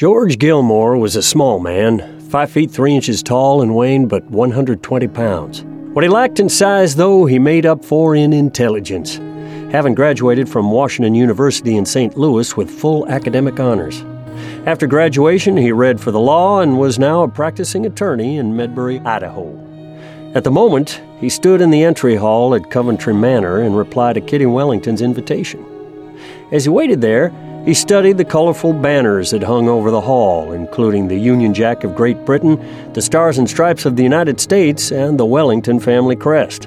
George Gilmore was a small man, 5 feet 3 inches tall and weighing but 120 pounds. What he lacked in size, though, he made up for in intelligence, having graduated from Washington University in St. Louis with full academic honors. After graduation, he read for the law and was now a practicing attorney in Medbury, Idaho. At the moment, he stood in the entry hall at Coventry Manor in reply to Kitty Wellington's invitation. As he waited there, he studied the colorful banners that hung over the hall, including the Union Jack of Great Britain, the Stars and Stripes of the United States, and the Wellington family crest.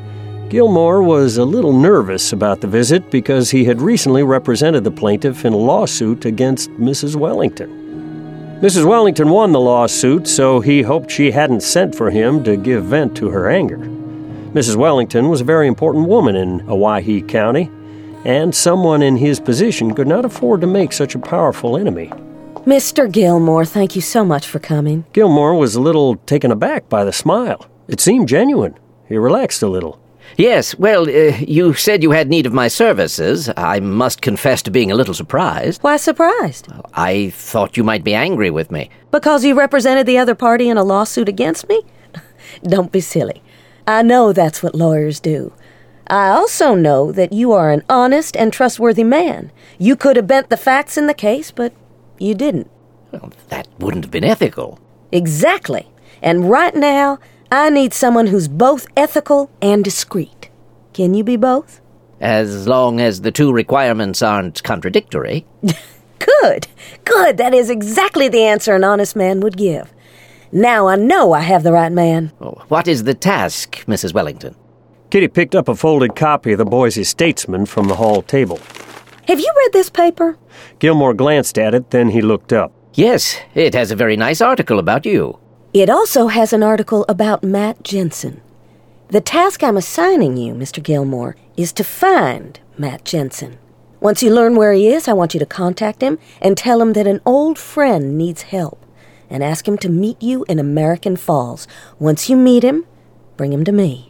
Gilmore was a little nervous about the visit because he had recently represented the plaintiff in a lawsuit against Mrs. Wellington. Mrs. Wellington won the lawsuit, so he hoped she hadn't sent for him to give vent to her anger. Mrs. Wellington was a very important woman in Owyhee County, and someone in his position could not afford to make such a powerful enemy. Mr. Gilmore, thank you so much for coming. Gilmore was a little taken aback by the smile. It seemed genuine. He relaxed a little. Yes, well, you said you had need of my services. I must confess to being a little surprised. Why surprised? I thought you might be angry with me. Because you represented the other party in a lawsuit against me? Don't be silly. I know that's what lawyers do. I also know that you are an honest and trustworthy man. You could have bent the facts in the case, but you didn't. Well, that wouldn't have been ethical. Exactly. And right now, I need someone who's both ethical and discreet. Can you be both? As long as the two requirements aren't contradictory. Good. Good. That is exactly the answer an honest man would give. Now I know I have the right man. Oh, what is the task, Mrs. Wellington? Kitty picked up a folded copy of the Boise Statesman from the hall table. Have you read this paper? Gilmore glanced at it, then he looked up. Yes, it has a very nice article about you. It also has an article about Matt Jensen. The task I'm assigning you, Mr. Gilmore, is to find Matt Jensen. Once you learn where he is, I want you to contact him and tell him that an old friend needs help, and ask him to meet you in American Falls. Once you meet him, bring him to me.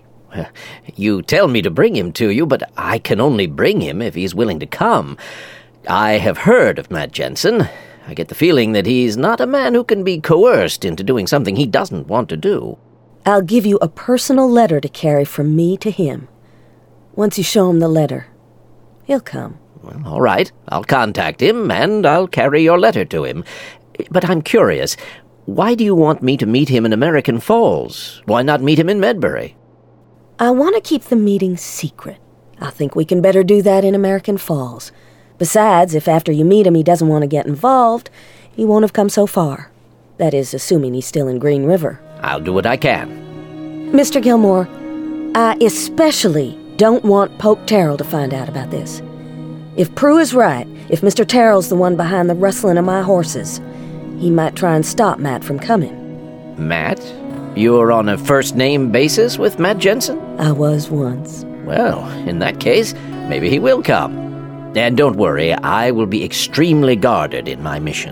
You tell me to bring him to you, but I can only bring him if he's willing to come. I have heard of Matt Jensen. I get the feeling that he's not a man who can be coerced into doing something he doesn't want to do. I'll give you a personal letter to carry from me to him. Once you show him the letter, he'll come. Well, all right. I'll contact him, and I'll carry your letter to him. But I'm curious. Why do you want me to meet him in American Falls? Why not meet him in Medbury? I want to keep the meeting secret. I think we can better do that in American Falls. Besides, if after you meet him he doesn't want to get involved, he won't have come so far. That is, assuming he's still in Green River. I'll do what I can. Mr. Gilmore, I especially don't want Pope Terrell to find out about this. If Prue is right, if Mr. Terrell's the one behind the rustling of my horses, he might try and stop Matt from coming. Matt? You're on a first-name basis with Matt Jensen? I was once. Well, in that case, maybe he will come. And don't worry, I will be extremely guarded in my mission.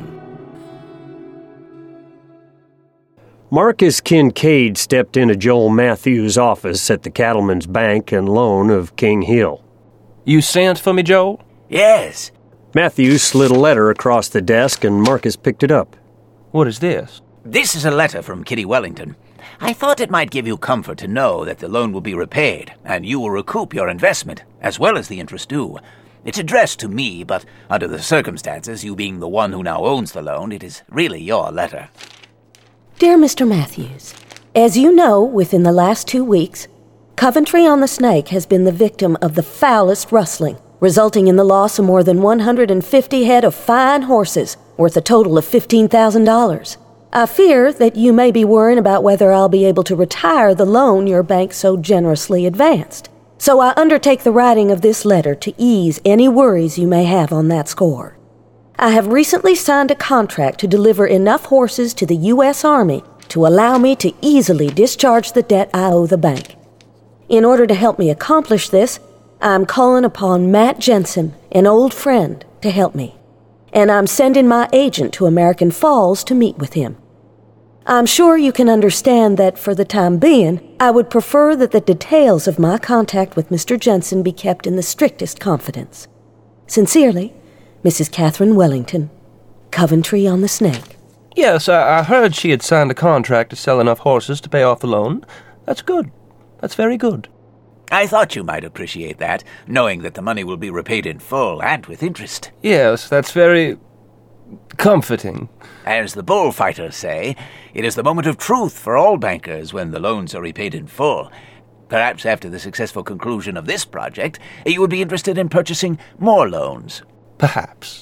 Marcus Kincaid stepped into Joel Matthews' office at the Cattleman's Bank and Loan of King Hill. You sent for me, Joel? Yes. Matthews slid a letter across the desk and Marcus picked it up. What is this? This is a letter from Kitty Wellington. I thought it might give you comfort to know that the loan will be repaid, and you will recoup your investment, as well as the interest due. It's addressed to me, but under the circumstances, you being the one who now owns the loan, it is really your letter. Dear Mr. Matthews, as you know, within the last 2 weeks, Coventry on the Snake has been the victim of the foulest rustling, resulting in the loss of more than 150 head of fine horses, worth a total of $15,000. I fear that you may be worrying about whether I'll be able to retire the loan your bank so generously advanced. So I undertake the writing of this letter to ease any worries you may have on that score. I have recently signed a contract to deliver enough horses to the U.S. Army to allow me to easily discharge the debt I owe the bank. In order to help me accomplish this, I'm calling upon Matt Jensen, an old friend, to help me. And I'm sending my agent to American Falls to meet with him. I'm sure you can understand that for the time being, I would prefer that the details of my contact with Mr. Jensen be kept in the strictest confidence. Sincerely, Mrs. Catherine Wellington, Coventry on the Snake. Yes, I heard she had signed a contract to sell enough horses to pay off the loan. That's good. That's very good. I thought you might appreciate that, knowing that the money will be repaid in full and with interest. Yes, that's very comforting. As the bullfighters say, it is the moment of truth for all bankers when the loans are repaid in full. Perhaps after the successful conclusion of this project, you would be interested in purchasing more loans. Perhaps.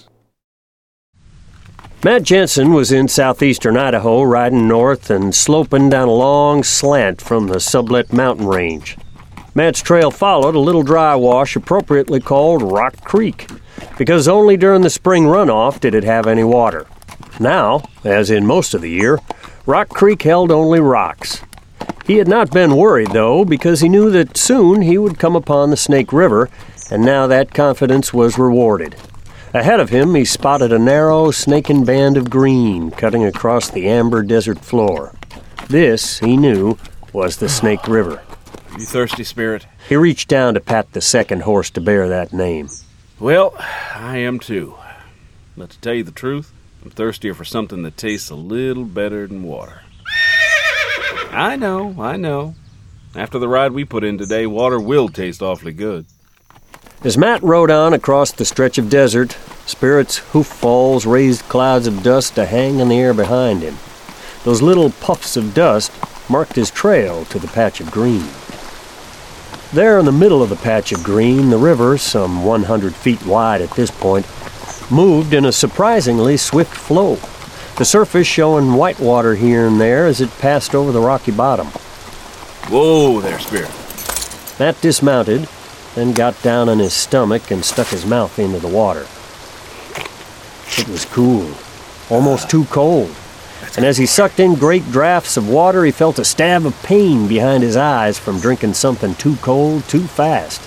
Matt Jensen was in southeastern Idaho, riding north and sloping down a long slant from the Sublette mountain range. Matt's trail followed a little dry wash appropriately called Rock Creek, because only during the spring runoff did it have any water. Now, as in most of the year, Rock Creek held only rocks. He had not been worried, though, because he knew that soon he would come upon the Snake River, and now that confidence was rewarded. Ahead of him, he spotted a narrow, snaking band of green cutting across the amber desert floor. This, he knew, was the Snake River. You thirsty, Spirit? He reached down to pat the second horse to bear that name. Well, I am too. But to tell you the truth, I'm thirstier for something that tastes a little better than water. I know. After the ride we put in today, water will taste awfully good. As Matt rode on across the stretch of desert, Spirit's hoof falls raised clouds of dust to hang in the air behind him. Those little puffs of dust marked his trail to the patch of green. There in the middle of the patch of green, the river, some 100 feet wide at this point, moved in a surprisingly swift flow, the surface showing white water here and there as it passed over the rocky bottom. Whoa there, Spirit. Matt dismounted, then got down on his stomach and stuck his mouth into the water. It was cool, almost too cold, and as he sucked in great draughts of water, he felt a stab of pain behind his eyes from drinking something too cold too fast.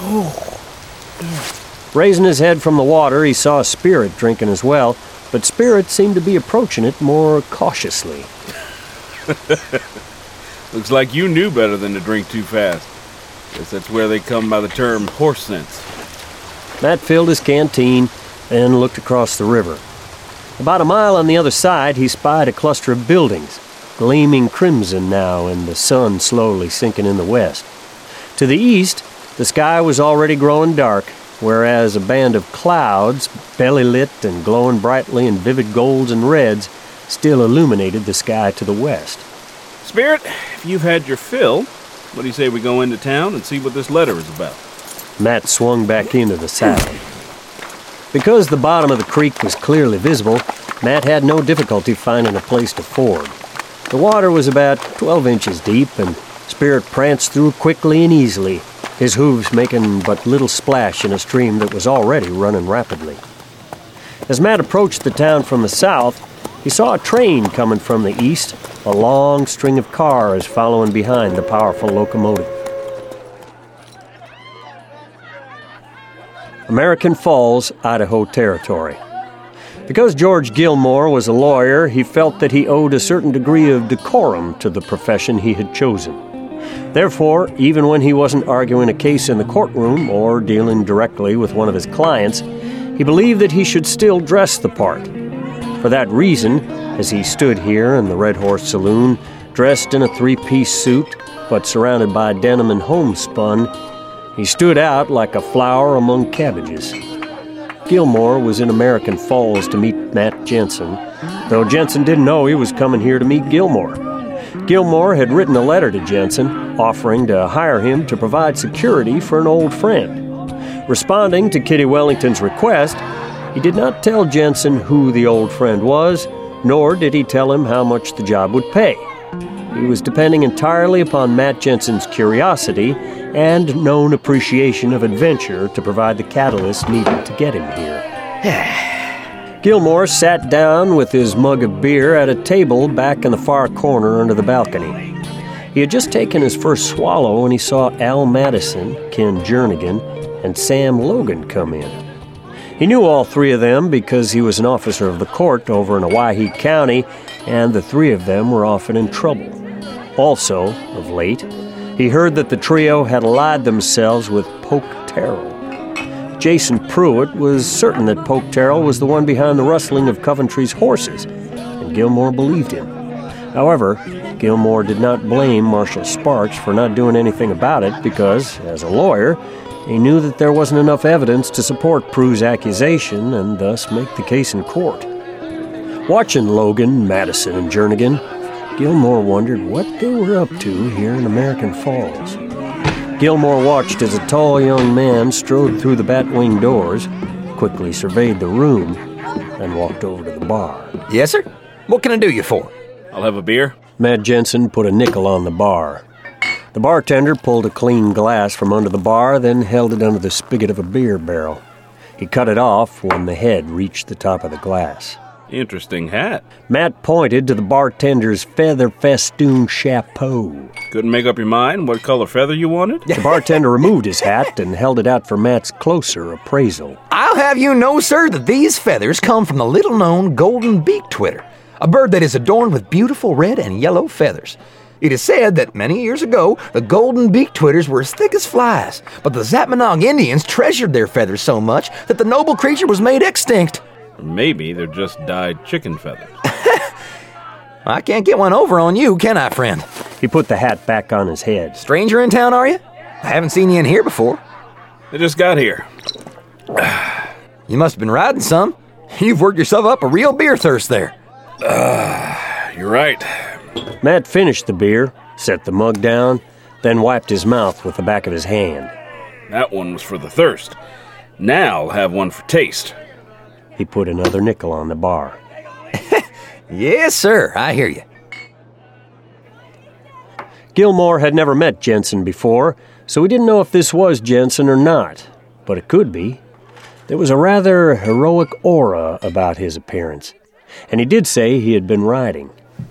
Raising his head from the water, he saw Spirit drinking as well, but Spirit seemed to be approaching it more cautiously. Looks like you knew better than to drink too fast. Guess that's where they come by the term horse sense. Matt filled his canteen and looked across the river. About a mile on the other side, he spied a cluster of buildings, gleaming crimson now in the sun slowly sinking in the west. To the east, the sky was already growing dark, whereas a band of clouds, belly-lit and glowing brightly in vivid golds and reds, still illuminated the sky to the west. Spirit, if you've had your fill, what do you say we go into town and see what this letter is about? Matt swung back into the saddle. Because the bottom of the creek was clearly visible, Matt had no difficulty finding a place to ford. The water was about 12 inches deep, and Spirit pranced through quickly and easily, his hooves making but little splash in a stream that was already running rapidly. As Matt approached the town from the south, he saw a train coming from the east, a long string of cars following behind the powerful locomotive. American Falls, Idaho Territory. Because George Gilmore was a lawyer, he felt that he owed a certain degree of decorum to the profession he had chosen. Therefore, even when he wasn't arguing a case in the courtroom or dealing directly with one of his clients, he believed that he should still dress the part. For that reason, as he stood here in the Red Horse Saloon, dressed in a three-piece suit, but surrounded by denim and homespun, he stood out like a flower among cabbages. Gilmore was in American Falls to meet Matt Jensen, though Jensen didn't know he was coming here to meet Gilmore. Gilmore had written a letter to Jensen, offering to hire him to provide security for an old friend. Responding to Kitty Wellington's request, he did not tell Jensen who the old friend was, nor did he tell him how much the job would pay. He was depending entirely upon Matt Jensen's curiosity and known appreciation of adventure to provide the catalyst needed to get him here. Gilmore sat down with his mug of beer at a table back in the far corner under the balcony. He had just taken his first swallow when he saw Al Madison, Ken Jernigan, and Sam Logan come in. He knew all three of them because he was an officer of the court over in Owyhee County, and the three of them were often in trouble. Also, of late, he heard that the trio had allied themselves with Polk Terrell. Jason Pruitt was certain that Polk Terrell was the one behind the rustling of Coventry's horses, and Gilmore believed him. However, Gilmore did not blame Marshal Sparks for not doing anything about it because, as a lawyer, he knew that there wasn't enough evidence to support Prue's accusation and thus make the case in court. Watching Logan, Madison, and Jernigan, Gilmore wondered what they were up to here in American Falls. Gilmore watched as a tall young man strode through the batwing doors, quickly surveyed the room, and walked over to the bar. Yes, sir? What can I do you for? I'll have a beer. Matt Jensen put a nickel on the bar. The bartender pulled a clean glass from under the bar, then held it under the spigot of a beer barrel. He cut it off when the head reached the top of the glass. Interesting hat. Matt pointed to the bartender's feather-festooned chapeau. Couldn't make up your mind what color feather you wanted? The bartender removed his hat and held it out for Matt's closer appraisal. I'll have you know, sir, that these feathers come from the little-known golden beak twitter, a bird that is adorned with beautiful red and yellow feathers. It is said that many years ago, the golden beak twitters were as thick as flies, but the Zapmanog Indians treasured their feathers so much that the noble creature was made extinct. Or maybe they're just dyed chicken feathers. I can't get one over on you, can I, friend? He put the hat back on his head. Stranger in town, are you? I haven't seen you in here before. They just got here. You must have been riding some. You've worked yourself up a real beer thirst there. You're right. Matt finished the beer, set the mug down, then wiped his mouth with the back of his hand. That one was for the thirst. Now I'll have one for taste. He put another nickel on the bar. Yes, sir, I hear you. Gilmore had never met Jensen before, so he didn't know if this was Jensen or not, but it could be. There was a rather heroic aura about his appearance, and he did say he had been riding.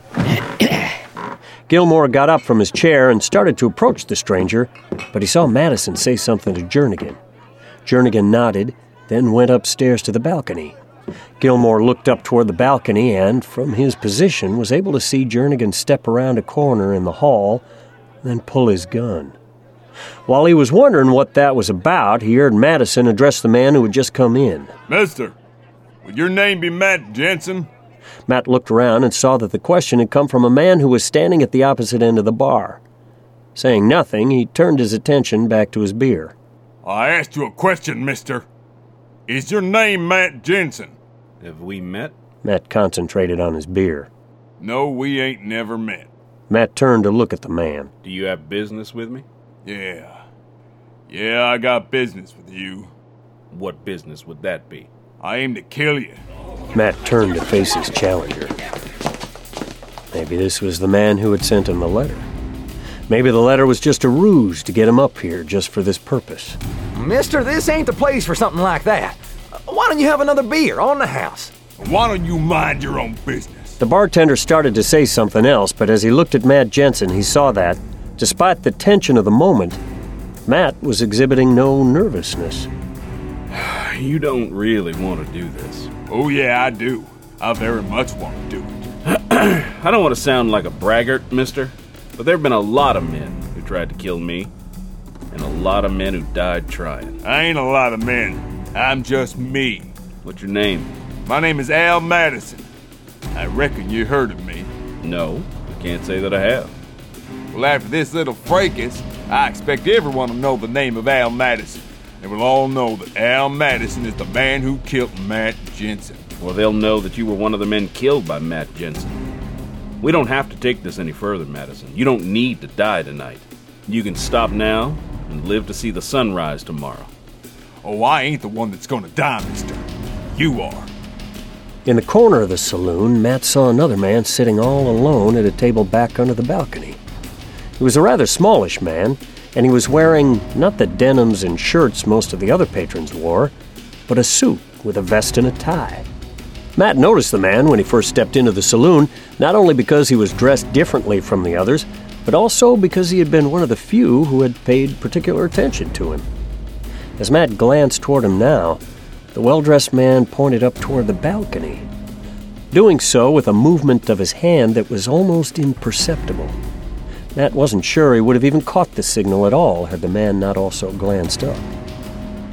Gilmore got up from his chair and started to approach the stranger, but he saw Madison say something to Jernigan. Jernigan nodded, then went upstairs to the balcony. Gilmore looked up toward the balcony and, from his position, was able to see Jernigan step around a corner in the hall, then pull his gun. While he was wondering what that was about, he heard Madison address the man who had just come in. Mister, would your name be Matt Jensen? Matt looked around and saw that the question had come from a man who was standing at the opposite end of the bar. Saying nothing, he turned his attention back to his beer. I asked you a question, mister. Is your name Matt Jensen? Have we met? Matt concentrated on his beer. No, we ain't never met. Matt turned to look at the man. Do you have business with me? Yeah, I got business with you. What business would that be? I aim to kill you. Matt turned to face his challenger. Maybe this was the man who had sent him the letter. Maybe the letter was just a ruse to get him up here just for this purpose. Mister, this ain't the place for something like that. Why don't you have another beer on the house? Why don't you mind your own business? The bartender started to say something else, but as he looked at Matt Jensen, he saw that, despite the tension of the moment, Matt was exhibiting no nervousness. You don't really want to do this. Oh yeah, I do. I very much want to do it. I don't want to sound like a braggart, mister, but there have been a lot of men who tried to kill me, and a lot of men who died trying. I ain't a lot of men. I'm just me. What's your name? My name is Al Madison. I reckon you heard of me. No, I can't say that I have. Well, after this little fracas, I expect everyone to know the name of Al Madison. They will all know that Al Madison is the man who killed Matt Jensen. Well, they'll know that you were one of the men killed by Matt Jensen. We don't have to take this any further, Madison. You don't need to die tonight. You can stop now and live to see the sunrise tomorrow. Oh, I ain't the one that's gonna die, mister. You are. In the corner of the saloon, Matt saw another man sitting all alone at a table back under the balcony. He was a rather smallish man, and he was wearing not the denims and shirts most of the other patrons wore, but a suit with a vest and a tie. Matt noticed the man when he first stepped into the saloon, not only because he was dressed differently from the others, but also because he had been one of the few who had paid particular attention to him. As Matt glanced toward him now, the well-dressed man pointed up toward the balcony, doing so with a movement of his hand that was almost imperceptible. Matt wasn't sure he would have even caught the signal at all had the man not also glanced up.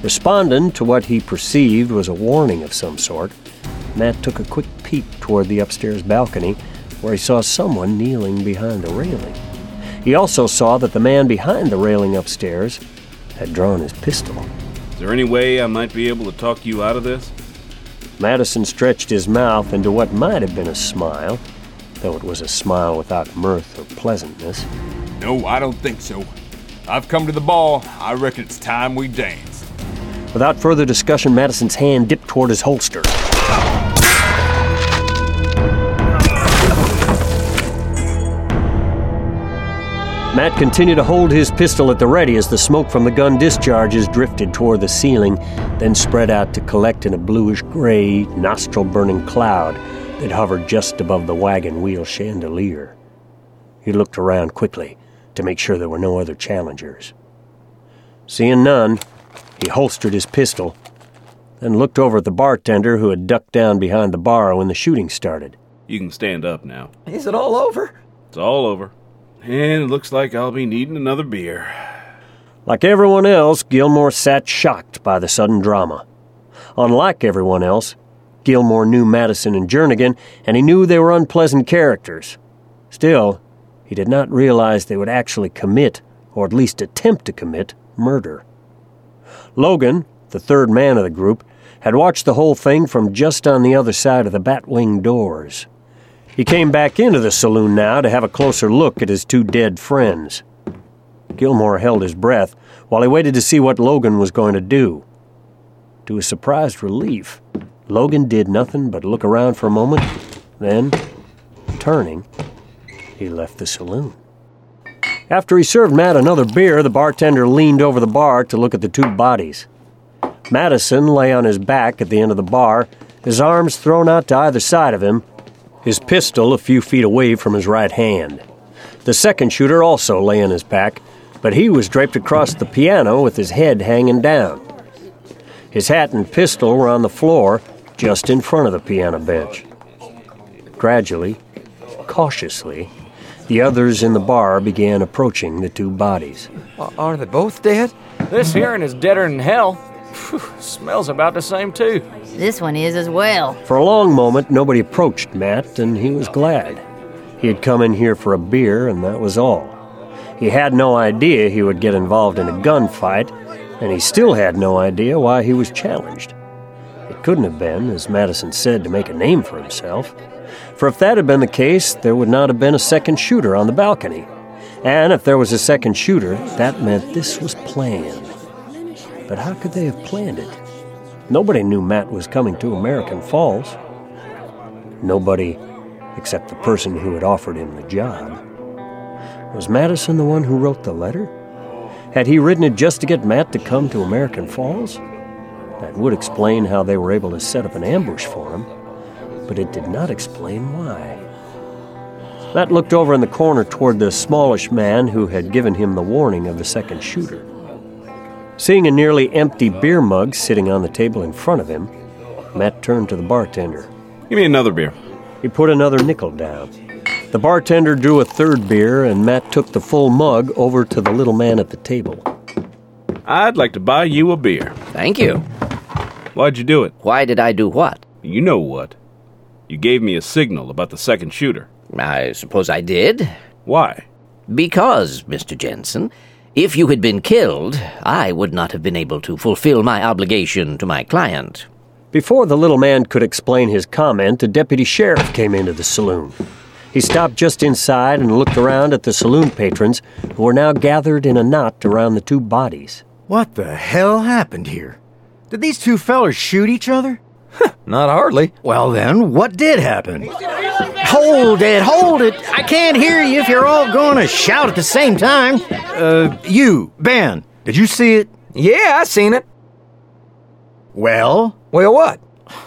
Responding to what he perceived was a warning of some sort, Matt took a quick peek toward the upstairs balcony, where he saw someone kneeling behind the railing. He also saw that the man behind the railing upstairs had drawn his pistol. Is there any way I might be able to talk you out of this? Madison stretched his mouth into what might have been a smile, though it was a smile without mirth or pleasantness. No, I don't think so. I've come to the ball. I reckon it's time we dance. Without further discussion, Madison's hand dipped toward his holster. Matt continued to hold his pistol at the ready as the smoke from the gun discharges drifted toward the ceiling, then spread out to collect in a bluish-gray, nostril-burning cloud that hovered just above the wagon wheel chandelier. He looked around quickly to make sure there were no other challengers. Seeing none, he holstered his pistol, then looked over at the bartender who had ducked down behind the bar when the shooting started. You can stand up now. Is it all over? It's all over. And it looks like I'll be needing another beer. Like everyone else, Gilmore sat shocked by the sudden drama. Unlike everyone else, Gilmore knew Madison and Jernigan, and he knew they were unpleasant characters. Still, he did not realize they would actually commit, or at least attempt to commit, murder. Logan, the third man of the group, had watched the whole thing from just on the other side of the Batwing doors. He came back into the saloon now to have a closer look at his two dead friends. Gilmore held his breath while he waited to see what Logan was going to do. To his surprised relief, Logan did nothing but look around for a moment, then, turning, he left the saloon. After he served Matt another beer, the bartender leaned over the bar to look at the two bodies. Madison lay on his back at the end of the bar, his arms thrown out to either side of him, his pistol a few feet away from his right hand. The second shooter also lay on his back, but he was draped across the piano with his head hanging down. His hat and pistol were on the floor just in front of the piano bench. Gradually, cautiously, the others in the bar began approaching the two bodies. Are they both dead? This hearing is deader than hell. Phew, smells about the same, too. This one is as well. For a long moment, nobody approached Matt, and he was glad. He had come in here for a beer, and that was all. He had no idea he would get involved in a gunfight, and he still had no idea why he was challenged. It couldn't have been, as Madison said, to make a name for himself. For if that had been the case, there would not have been a second shooter on the balcony. And if there was a second shooter, that meant this was planned. But how could they have planned it? Nobody knew Matt was coming to American Falls. Nobody except the person who had offered him the job. Was Madison the one who wrote the letter? Had he written it just to get Matt to come to American Falls? That would explain how they were able to set up an ambush for him, but it did not explain why. Matt looked over in the corner toward the smallish man who had given him the warning of the second shooter. Seeing a nearly empty beer mug sitting on the table in front of him, Matt turned to the bartender. Give me another beer. He put another nickel down. The bartender drew a third beer, and Matt took the full mug over to the little man at the table. I'd like to buy you a beer. Thank you. Why'd you do it? Why did I do what? You know what. You gave me a signal about the second shooter. I suppose I did. Why? Because, Mr. Jensen, if you had been killed, I would not have been able to fulfill my obligation to my client. Before the little man could explain his comment, a deputy sheriff came into the saloon. He stopped just inside and looked around at the saloon patrons, who were now gathered in a knot around the two bodies. What the hell happened here? Did these two fellers shoot each other? Not hardly. Well then, what did happen? Hold it! I can't hear you if you're all going to shout at the same time. You, Ben, did you see it? Yeah, I seen it. Well? Well, what?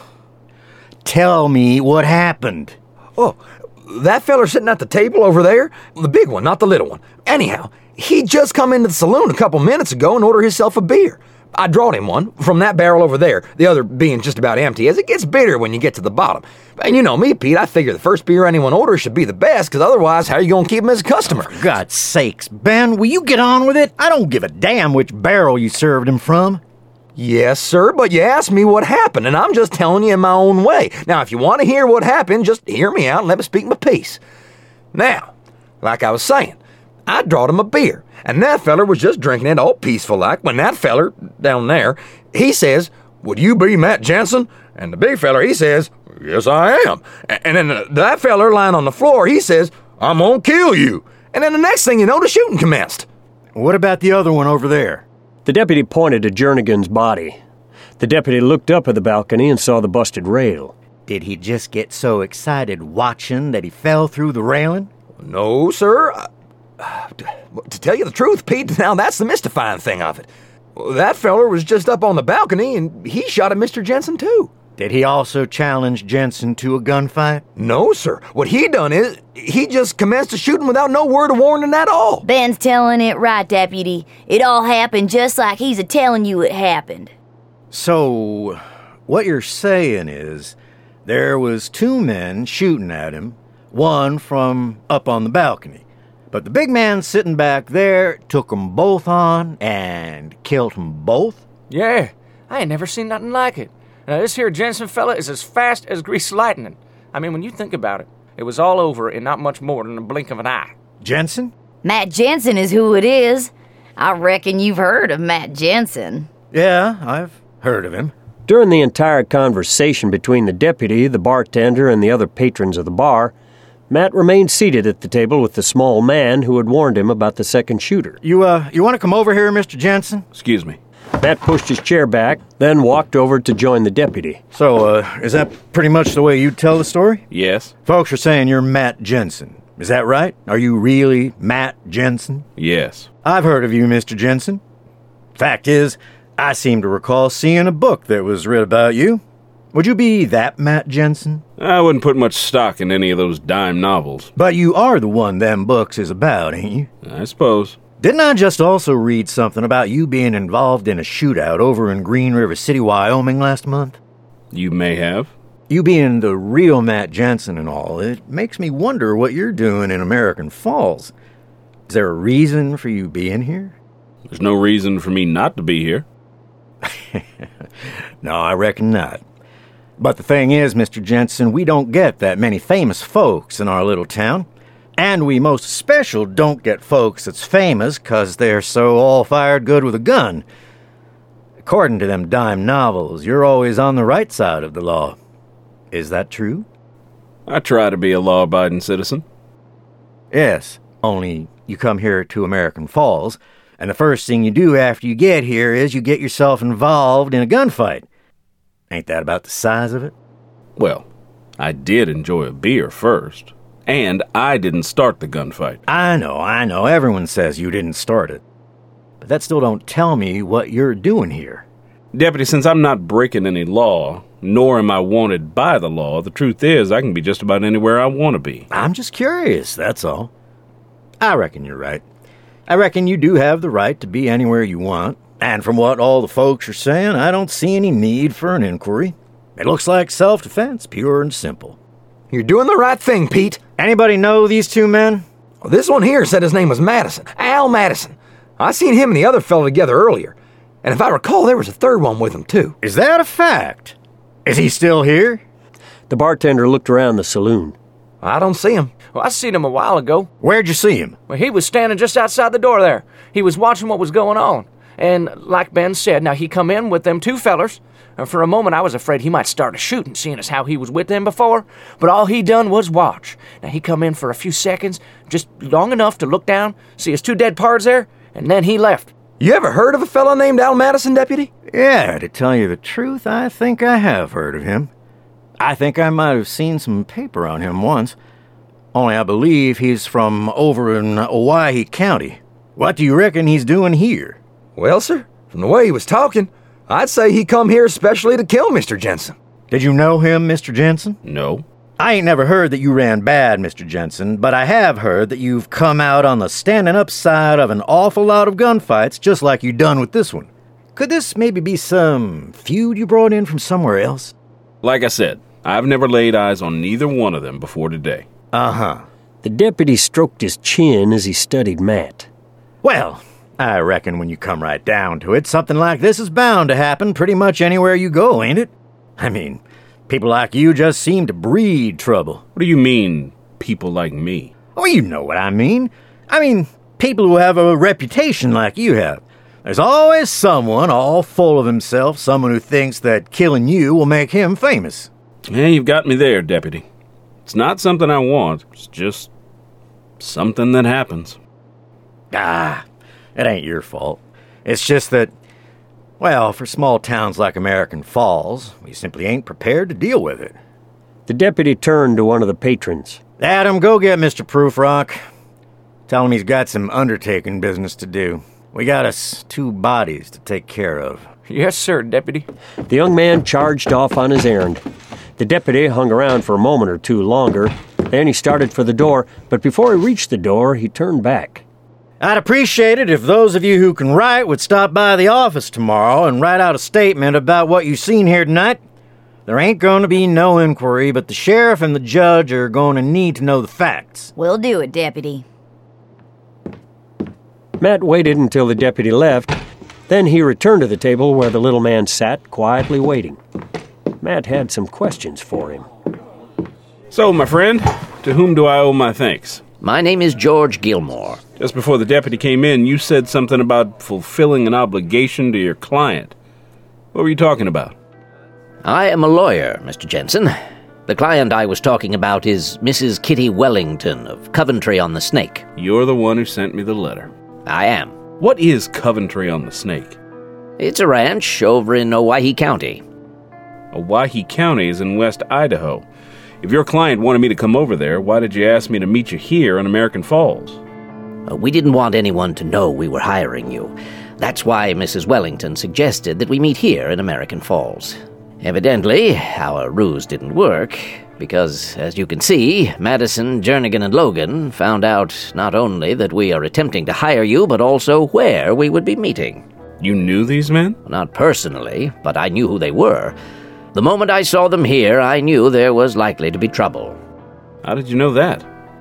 Tell me what happened. Oh, that feller sitting at the table over there, the big one, not the little one. Anyhow, he just come into the saloon a couple minutes ago and ordered himself a beer. I drawed him one from that barrel over there, the other being just about empty, as it gets bitter when you get to the bottom. And you know me, Pete, I figure the first beer anyone orders should be the best, because otherwise, how are you going to keep him as a customer? For God's sakes, Ben, will you get on with it? I don't give a damn which barrel you served him from. Yes, sir, but you asked me what happened, and I'm just telling you in my own way. Now, if you want to hear what happened, just hear me out and let me speak my piece. Now, like I was saying, I drawed him a beer, and that feller was just drinking it all peaceful like when that feller down there, he says, "Would you be Matt Jensen?" And the big feller, he says, "Yes, I am." And then that feller lying on the floor, he says, "I'm gonna kill you." And then the next thing you know, the shooting commenced. What about the other one over there? The deputy pointed to Jernigan's body. The deputy looked up at the balcony and saw the busted rail. Did he just get so excited watching that he fell through the railing? No, sir. To tell you the truth, Pete, now that's the mystifying thing of it. That feller was just up on the balcony, and he shot at Mr. Jensen, too. Did he also challenge Jensen to a gunfight? No, sir. What he done is, he just commenced to shooting without no word of warning at all. Ben's telling it right, Deputy. It all happened just like he's a-telling you it happened. So, what you're saying is, there was two men shooting at him, one from up on the balcony. But the big man sitting back there took them both on and killed them both? Yeah, I ain't never seen nothing like it. Now, this here Jensen fella is as fast as greased lightning. I mean, when you think about it, it was all over in not much more than a blink of an eye. Jensen? Matt Jensen is who it is. I reckon you've heard of Matt Jensen. Yeah, I've heard of him. During the entire conversation between the deputy, the bartender, and the other patrons of the bar, Matt remained seated at the table with the small man who had warned him about the second shooter. You want to come over here, Mr. Jensen? Excuse me. Matt pushed his chair back, then walked over to join the deputy. So, is that pretty much the way you tell the story? Yes. Folks are saying you're Matt Jensen. Is that right? Are you really Matt Jensen? Yes. I've heard of you, Mr. Jensen. Fact is, I seem to recall seeing a book that was writ about you. Would you be that Matt Jensen? I wouldn't put much stock in any of those dime novels. But you are the one them books is about, ain't you? I suppose. Didn't I just also read something about you being involved in a shootout over in Green River City, Wyoming last month? You may have. You being the real Matt Jensen and all, it makes me wonder what you're doing in American Falls. Is there a reason for you being here? There's no reason for me not to be here. No, I reckon not. But the thing is, Mr. Jensen, we don't get that many famous folks in our little town. And we most especial don't get folks that's famous 'cause they're so all-fired good with a gun. According to them dime novels, you're always on the right side of the law. Is that true? I try to be a law-abiding citizen. Yes, only you come here to American Falls, and the first thing you do after you get here is you get yourself involved in a gunfight. Ain't that about the size of it? Well, I did enjoy a beer first. And I didn't start the gunfight. I know. Everyone says you didn't start it. But that still don't tell me what you're doing here. Deputy, since I'm not breaking any law, nor am I wanted by the law, the truth is I can be just about anywhere I want to be. I'm just curious, that's all. I reckon you're right. I reckon you do have the right to be anywhere you want. And from what all the folks are saying, I don't see any need for an inquiry. It looks like self-defense, pure and simple. You're doing the right thing, Pete. Anybody know these two men? Well, this one here said his name was Madison. Al Madison. I seen him and the other fellow together earlier. And if I recall, there was a third one with him, too. Is that a fact? Is he still here? The bartender looked around the saloon. I don't see him. Well, I seen him a while ago. Where'd you see him? Well, he was standing just outside the door there. He was watching what was going on. And like Ben said, now he come in with them two fellers. And for a moment, I was afraid he might start a shooting, seeing as how he was with them before. But all he done was watch. Now, he come in for a few seconds, just long enough to look down, see his two dead pards there, and then he left. You ever heard of a fellow named Al Madison, Deputy? Yeah, to tell you the truth, I think I have heard of him. I think I might have seen some paper on him once. Only I believe he's from over in Owyhee County. What do you reckon he's doing here? Well, sir, from the way he was talking, I'd say he come here especially to kill Mr. Jensen. Did you know him, Mr. Jensen? No. I ain't never heard that you ran bad, Mr. Jensen, but I have heard that you've come out on the standing up side of an awful lot of gunfights, just like you done with this one. Could this maybe be some feud you brought in from somewhere else? Like I said, I've never laid eyes on neither one of them before today. Uh-huh. The deputy stroked his chin as he studied Matt. Well, I reckon when you come right down to it, something like this is bound to happen pretty much anywhere you go, ain't it? I mean, people like you just seem to breed trouble. What do you mean, people like me? Oh, you know what I mean. I mean, people who have a reputation like you have. There's always someone all full of himself, someone who thinks that killing you will make him famous. Yeah, you've got me there, Deputy. It's not something I want. It's just something that happens. Ah, it ain't your fault. It's just that, well, for small towns like American Falls, we simply ain't prepared to deal with it. The deputy turned to one of the patrons. Adam, go get Mr. Proofrock. Tell him he's got some undertaking business to do. We got us 2 bodies to take care of. Yes, sir, Deputy. The young man charged off on his errand. The deputy hung around for a moment or two longer. Then he started for the door, but before he reached the door, he turned back. I'd appreciate it if those of you who can write would stop by the office tomorrow and write out a statement about what you've seen here tonight. There ain't going to be no inquiry, but the sheriff and the judge are going to need to know the facts. We'll do it, Deputy. Matt waited until the deputy left. Then he returned to the table where the little man sat, quietly waiting. Matt had some questions for him. So, my friend, to whom do I owe my thanks? My name is George Gilmore. Just before the deputy came in, you said something about fulfilling an obligation to your client. What were you talking about? I am a lawyer, Mr. Jensen. The client I was talking about is Mrs. Kitty Wellington of Coventry-on-the-Snake. You're the one who sent me the letter. I am. What is Coventry-on-the-Snake? It's a ranch over in Owyhee County. Owyhee County is in West Idaho. If your client wanted me to come over there, why did you ask me to meet you here in American Falls? We didn't want anyone to know we were hiring you. That's why Mrs. Wellington suggested that we meet here in American Falls. Evidently, our ruse didn't work, because, as you can see, Madison, Jernigan, and Logan found out not only that we are attempting to hire you, but also where we would be meeting. You knew these men? Not personally, but I knew who they were. The moment I saw them here, I knew there was likely to be trouble. How did you know that?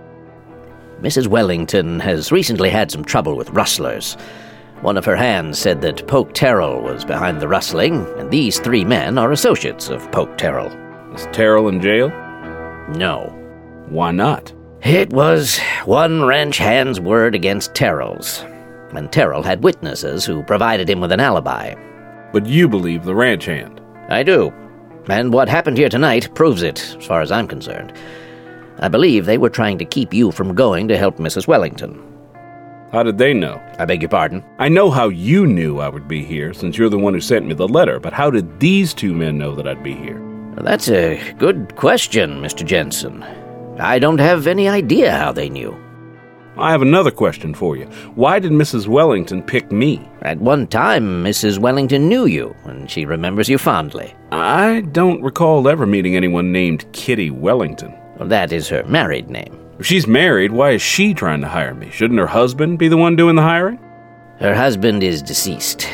Mrs. Wellington has recently had some trouble with rustlers. One of her hands said that Poke Terrell was behind the rustling, and these 3 men are associates of Poke Terrell. Is Terrell in jail? No. Why not? It was one ranch hand's word against Terrell's, and Terrell had witnesses who provided him with an alibi. But you believe the ranch hand? I do. And what happened here tonight proves it, as far as I'm concerned. I believe they were trying to keep you from going to help Mrs. Wellington. How did they know? I beg your pardon? I know how you knew I would be here, since you're the one who sent me the letter, but how did these 2 men know that I'd be here? That's a good question, Mr. Jensen. I don't have any idea how they knew. I have another question for you. Why did Mrs. Wellington pick me? At one time, Mrs. Wellington knew you, and she remembers you fondly. I don't recall ever meeting anyone named Kitty Wellington. Well, that is her married name. If she's married, why is she trying to hire me? Shouldn't her husband be the one doing the hiring? Her husband is deceased.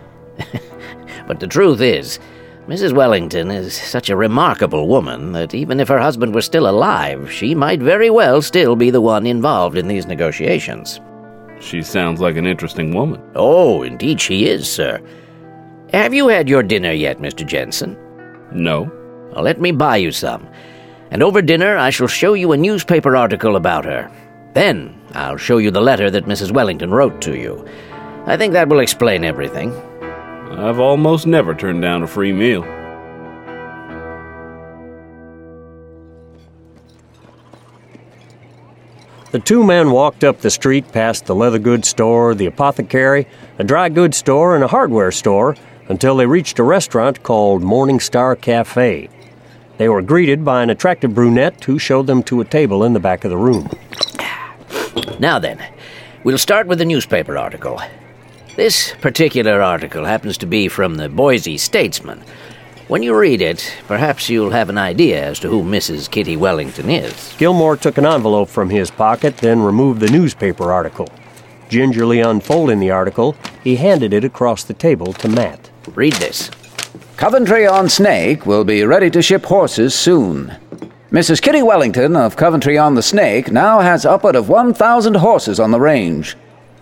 But the truth is, Mrs. Wellington is such a remarkable woman that even if her husband were still alive, she might very well still be the one involved in these negotiations. She sounds like an interesting woman. Oh, indeed she is, sir. Have you had your dinner yet, Mr. Jensen? No. Well, let me buy you some. And over dinner, I shall show you a newspaper article about her. Then, I'll show you the letter that Mrs. Wellington wrote to you. I think that will explain everything. I've almost never turned down a free meal. The 2 men walked up the street past the leather goods store, the apothecary, a dry goods store, and a hardware store until they reached a restaurant called Morning Star Cafe. They were greeted by an attractive brunette who showed them to a table in the back of the room. Now then, we'll start with the newspaper article. This particular article happens to be from the Boise Statesman. When you read it, perhaps you'll have an idea as to who Mrs. Kitty Wellington is. Gilmore took an envelope from his pocket, then removed the newspaper article. Gingerly unfolding the article, he handed it across the table to Matt. Read this. Coventry-on-Snake will be ready to ship horses soon. Mrs. Kitty Wellington of Coventry-on-the-Snake now has upward of 1,000 horses on the range.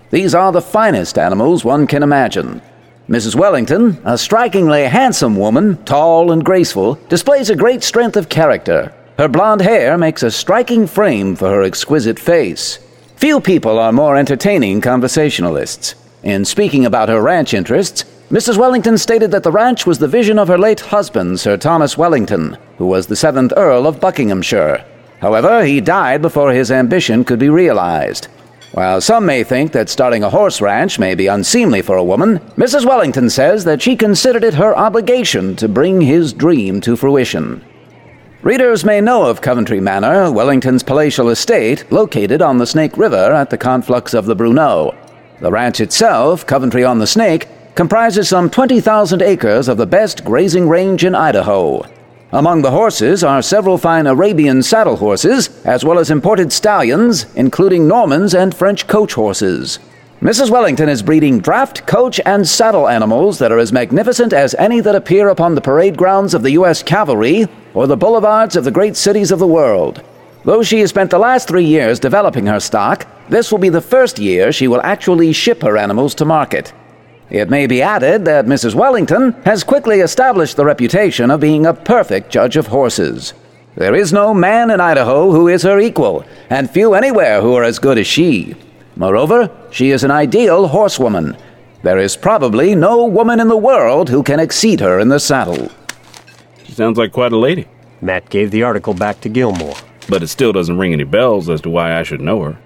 These are the finest animals one can imagine. Mrs. Wellington, a strikingly handsome woman, tall and graceful, displays a great strength of character. Her blonde hair makes a striking frame for her exquisite face. Few people are more entertaining conversationalists. In speaking about her ranch interests, Mrs. Wellington stated that the ranch was the vision of her late husband, Sir Thomas Wellington, who was the 7th Earl of Buckinghamshire. However, he died before his ambition could be realized. While some may think that starting a horse ranch may be unseemly for a woman, Mrs. Wellington says that she considered it her obligation to bring his dream to fruition. Readers may know of Coventry Manor, Wellington's palatial estate, located on the Snake River at the conflux of the Bruneau. The ranch itself, Coventry on the Snake, comprises some 20,000 acres of the best grazing range in Idaho. Among the horses are several fine Arabian saddle horses, as well as imported stallions, including Normans and French coach horses. Mrs. Wellington is breeding draft, coach, and saddle animals that are as magnificent as any that appear upon the parade grounds of the U.S. Cavalry or the boulevards of the great cities of the world. Though she has spent the last 3 years developing her stock, this will be the first year she will actually ship her animals to market. It may be added that Mrs. Wellington has quickly established the reputation of being a perfect judge of horses. There is no man in Idaho who is her equal, and few anywhere who are as good as she. Moreover, she is an ideal horsewoman. There is probably no woman in the world who can exceed her in the saddle. She sounds like quite a lady. Matt gave the article back to Gilmore. But it still doesn't ring any bells as to why I should know her.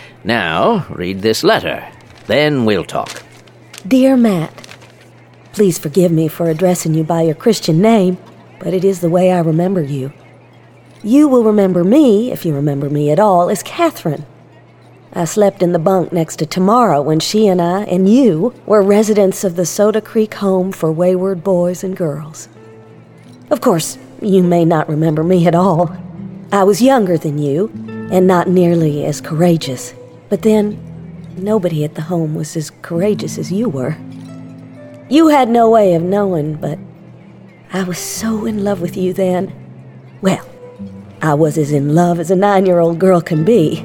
Now, read this letter. Then we'll talk. Dear Matt, please forgive me for addressing you by your Christian name, but it is the way I remember you. You will remember me, if you remember me at all, as Catherine. I slept in the bunk next to Tamara when she and I and you were residents of the Soda Creek Home for Wayward Boys and Girls. Of course, you may not remember me at all. I was younger than you, and not nearly as courageous. But then, nobody at the home was as courageous as you were. You had no way of knowing, but I was so in love with you then. Well, I was as in love as a 9-year-old girl can be.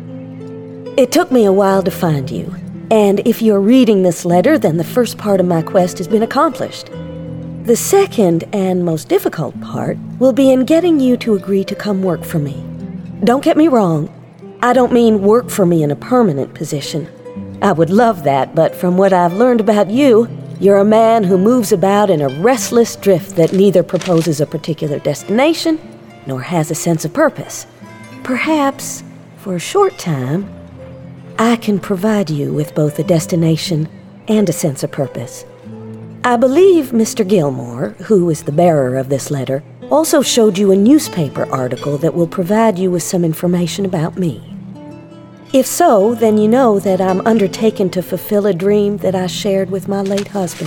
It took me a while to find you, and if you're reading this letter, then the first part of my quest has been accomplished. The second and most difficult part will be in getting you to agree to come work for me. Don't get me wrong. I don't mean work for me in a permanent position. I would love that, but from what I've learned about you, you're a man who moves about in a restless drift that neither proposes a particular destination nor has a sense of purpose. Perhaps, for a short time, I can provide you with both a destination and a sense of purpose. I believe Mr. Gilmore, who is the bearer of this letter, also showed you a newspaper article that will provide you with some information about me. If so, then you know that I'm undertaken to fulfill a dream that I shared with my late husband.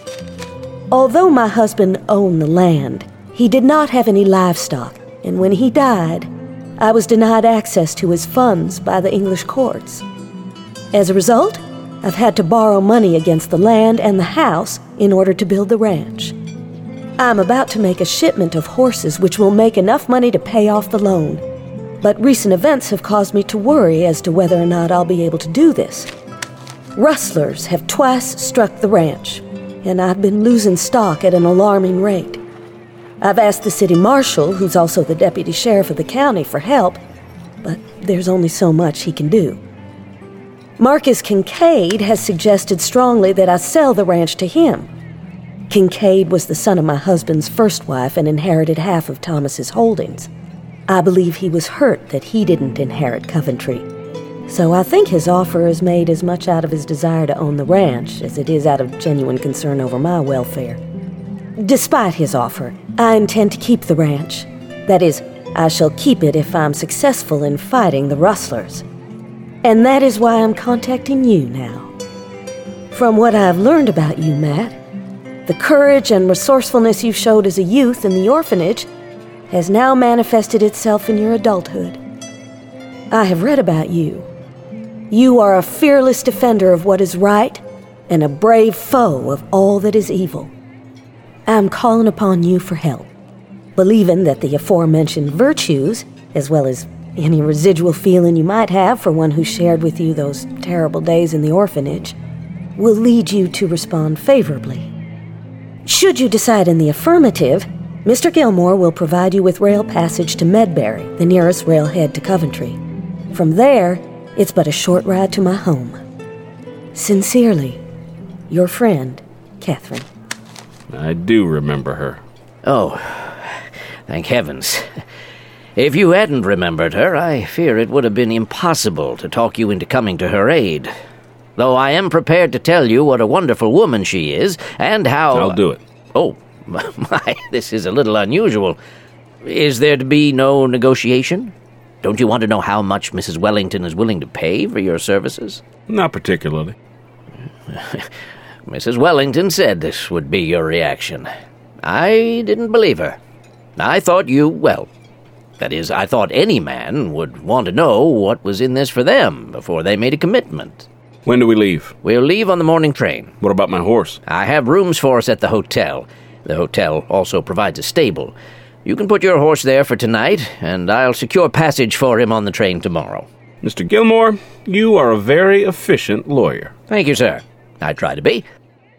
Although my husband owned the land, he did not have any livestock, and when he died, I was denied access to his funds by the English courts. As a result, I've had to borrow money against the land and the house in order to build the ranch. I'm about to make a shipment of horses which will make enough money to pay off the loan. But recent events have caused me to worry as to whether or not I'll be able to do this. Rustlers have twice struck the ranch, and I've been losing stock at an alarming rate. I've asked the city marshal, who's also the deputy sheriff of the county, for help, but there's only so much he can do. Marcus Kincaid has suggested strongly that I sell the ranch to him. Kincaid was the son of my husband's first wife and inherited half of Thomas's holdings. I believe he was hurt that he didn't inherit Coventry, so I think his offer is made as much out of his desire to own the ranch as it is out of genuine concern over my welfare. Despite his offer, I intend to keep the ranch. That is, I shall keep it if I'm successful in fighting the rustlers. And that is why I'm contacting you now. From what I've learned about you, Matt, the courage and resourcefulness you showed as a youth in the orphanage has now manifested itself in your adulthood. I have read about you. You are a fearless defender of what is right and a brave foe of all that is evil. I'm calling upon you for help, believing that the aforementioned virtues, as well as any residual feeling you might have for one who shared with you those terrible days in the orphanage, will lead you to respond favorably. Should you decide in the affirmative, Mr. Gilmore will provide you with rail passage to Medbury, the nearest railhead to Coventry. From there, it's but a short ride to my home. Sincerely, your friend, Catherine. I do remember her. Oh, thank heavens. If you hadn't remembered her, I fear it would have been impossible to talk you into coming to her aid. Though I am prepared to tell you what a wonderful woman she is, and how... I'll do it. Oh, my, this is a little unusual. Is there to be no negotiation? Don't you want to know how much Mrs. Wellington is willing to pay for your services? Not particularly. Mrs. Wellington said this would be your reaction. I didn't believe her. I thought I thought any man would want to know what was in this for them before they made a commitment. When do we leave? We'll leave on the morning train. What about my horse? I have rooms for us at the hotel. The hotel also provides a stable. You can put your horse there for tonight, and I'll secure passage for him on the train tomorrow. Mr. Gilmore, you are a very efficient lawyer. Thank you, sir. I try to be.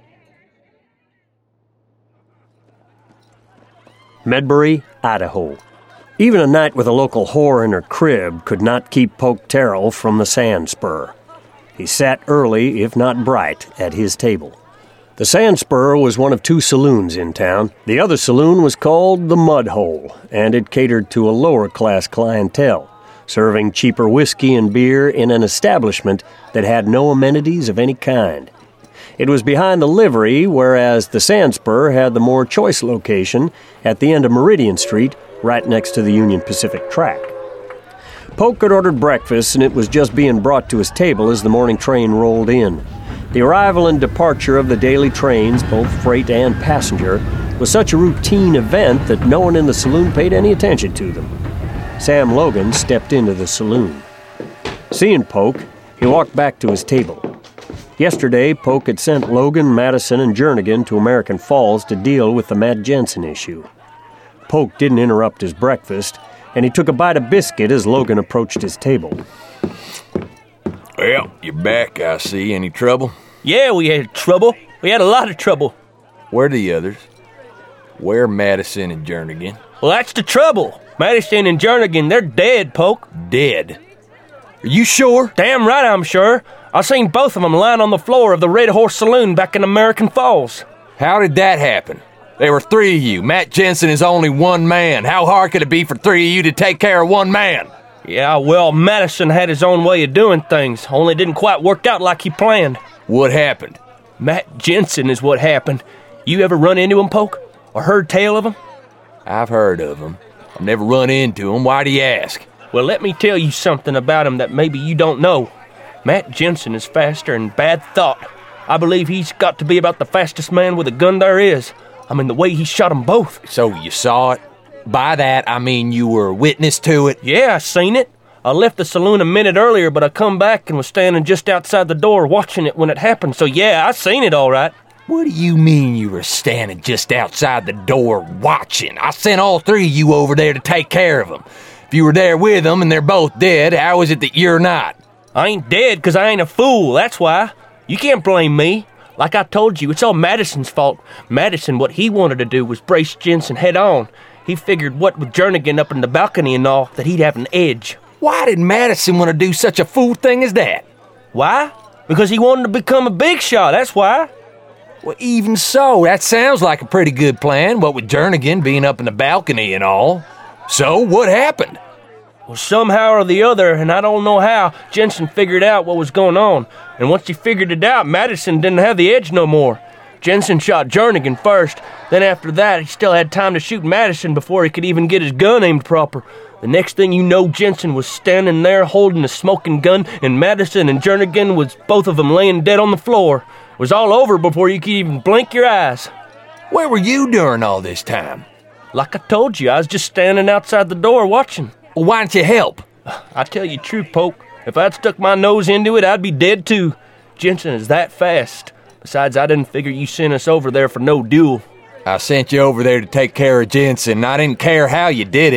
Medbury, Idaho. Even a night with a local whore in her crib could not keep Polk Terrell from the Sand Spur. He sat early, if not bright, at his table. The Sand Spur was one of 2 saloons in town. The other saloon was called the Mud Hole, and it catered to a lower-class clientele, serving cheaper whiskey and beer in an establishment that had no amenities of any kind. It was behind the livery, whereas the Sand Spur had the more choice location at the end of Meridian Street, right next to the Union Pacific track. Polk had ordered breakfast, and it was just being brought to his table as the morning train rolled in. The arrival and departure of the daily trains, both freight and passenger, was such a routine event that no one in the saloon paid any attention to them. Sam Logan stepped into the saloon. Seeing Polk, he walked back to his table. Yesterday, Polk had sent Logan, Madison, and Jernigan to American Falls to deal with the Matt Jensen issue. Polk didn't interrupt his breakfast, and he took a bite of biscuit as Logan approached his table. Well, you're back, I see. Any trouble? Yeah, we had trouble. We had a lot of trouble. Where are the others? Where are Madison and Jernigan? Well, that's the trouble. Madison and Jernigan, they're dead, Polk. Dead? Are you sure? Damn right I'm sure. I seen both of them lying on the floor of the Red Horse Saloon back in American Falls. How did that happen? There were 3 of you. Matt Jensen is only 1 man. How hard could it be for 3 of you to take care of 1 man? Yeah, well, Madison had his own way of doing things, only didn't quite work out like he planned. What happened? Matt Jensen is what happened. You ever run into him, Polk? Or heard tale of him? I've heard of him. I've never run into him. Why do you ask? Well, let me tell you something about him that maybe you don't know. Matt Jensen is faster than bad thought. I believe he's got to be about the fastest man with a gun there is. I mean, the way he shot them both. So you saw it? By that, I mean you were a witness to it? Yeah, I seen it. I left the saloon a minute earlier, but I come back and was standing just outside the door watching it when it happened. So yeah, I seen it all right. What do you mean you were standing just outside the door watching? I sent all 3 of you over there to take care of them. If you were there with them and they're both dead, how is it that you're not? I ain't dead because I ain't a fool, that's why. You can't blame me. Like I told you, it's all Madison's fault. Madison, what he wanted to do was brace Jensen head on. He figured what with Jernigan up in the balcony and all, that he'd have an edge. Why did Madison want to do such a fool thing as that? Why? Because he wanted to become a big shot, that's why. Well, even so, that sounds like a pretty good plan, what with Jernigan being up in the balcony and all. So, what happened? Well, somehow or the other, and I don't know how, Jensen figured out what was going on. And once he figured it out, Madison didn't have the edge no more. Jensen shot Jernigan first. Then after that, he still had time to shoot Madison before he could even get his gun aimed proper. The next thing you know, Jensen was standing there holding a smoking gun, and Madison and Jernigan was both of them laying dead on the floor. It was all over before you could even blink your eyes. Where were you during all this time? Like I told you, I was just standing outside the door watching. Well, why didn't you help? I tell you the truth, Polk. If I'd stuck my nose into it, I'd be dead too. Jensen is that fast. Besides, I didn't figure you sent us over there for no duel. I sent you over there to take care of Jensen, and I didn't care how you did it.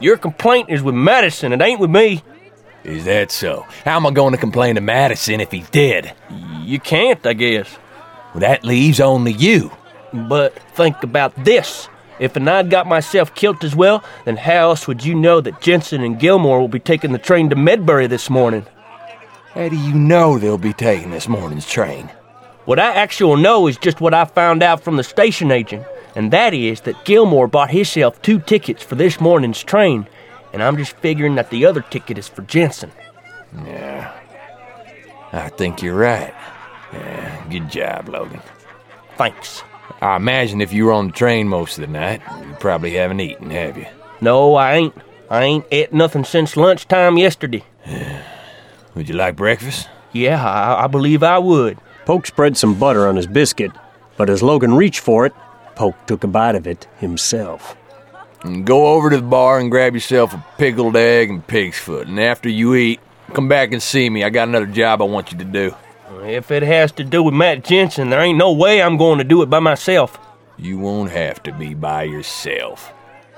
Your complaint is with Madison, it ain't with me. Is that so? How am I going to complain to Madison if he's dead? You can't, I guess. Well, that leaves only you. But think about this. If I'd got myself killed as well, then how else would you know that Jensen and Gilmore will be taking the train to Medbury this morning? How do you know they'll be taking this morning's train? What I actually know is just what I found out from the station agent, and that is that Gilmore bought himself 2 tickets for this morning's train, and I'm just figuring that the other ticket is for Jensen. Yeah, I think you're right. Yeah, good job, Logan. Thanks. I imagine if you were on the train most of the night, you probably haven't eaten, have you? No, I ain't. I ain't ate nothing since lunchtime yesterday. Would you like breakfast? Yeah, I believe I would. Polk spread some butter on his biscuit, but as Logan reached for it, Polk took a bite of it himself. And go over to the bar and grab yourself a pickled egg and pig's foot, and after you eat, come back and see me. I got another job I want you to do. If it has to do with Matt Jensen, there ain't no way I'm going to do it by myself. You won't have to be by yourself.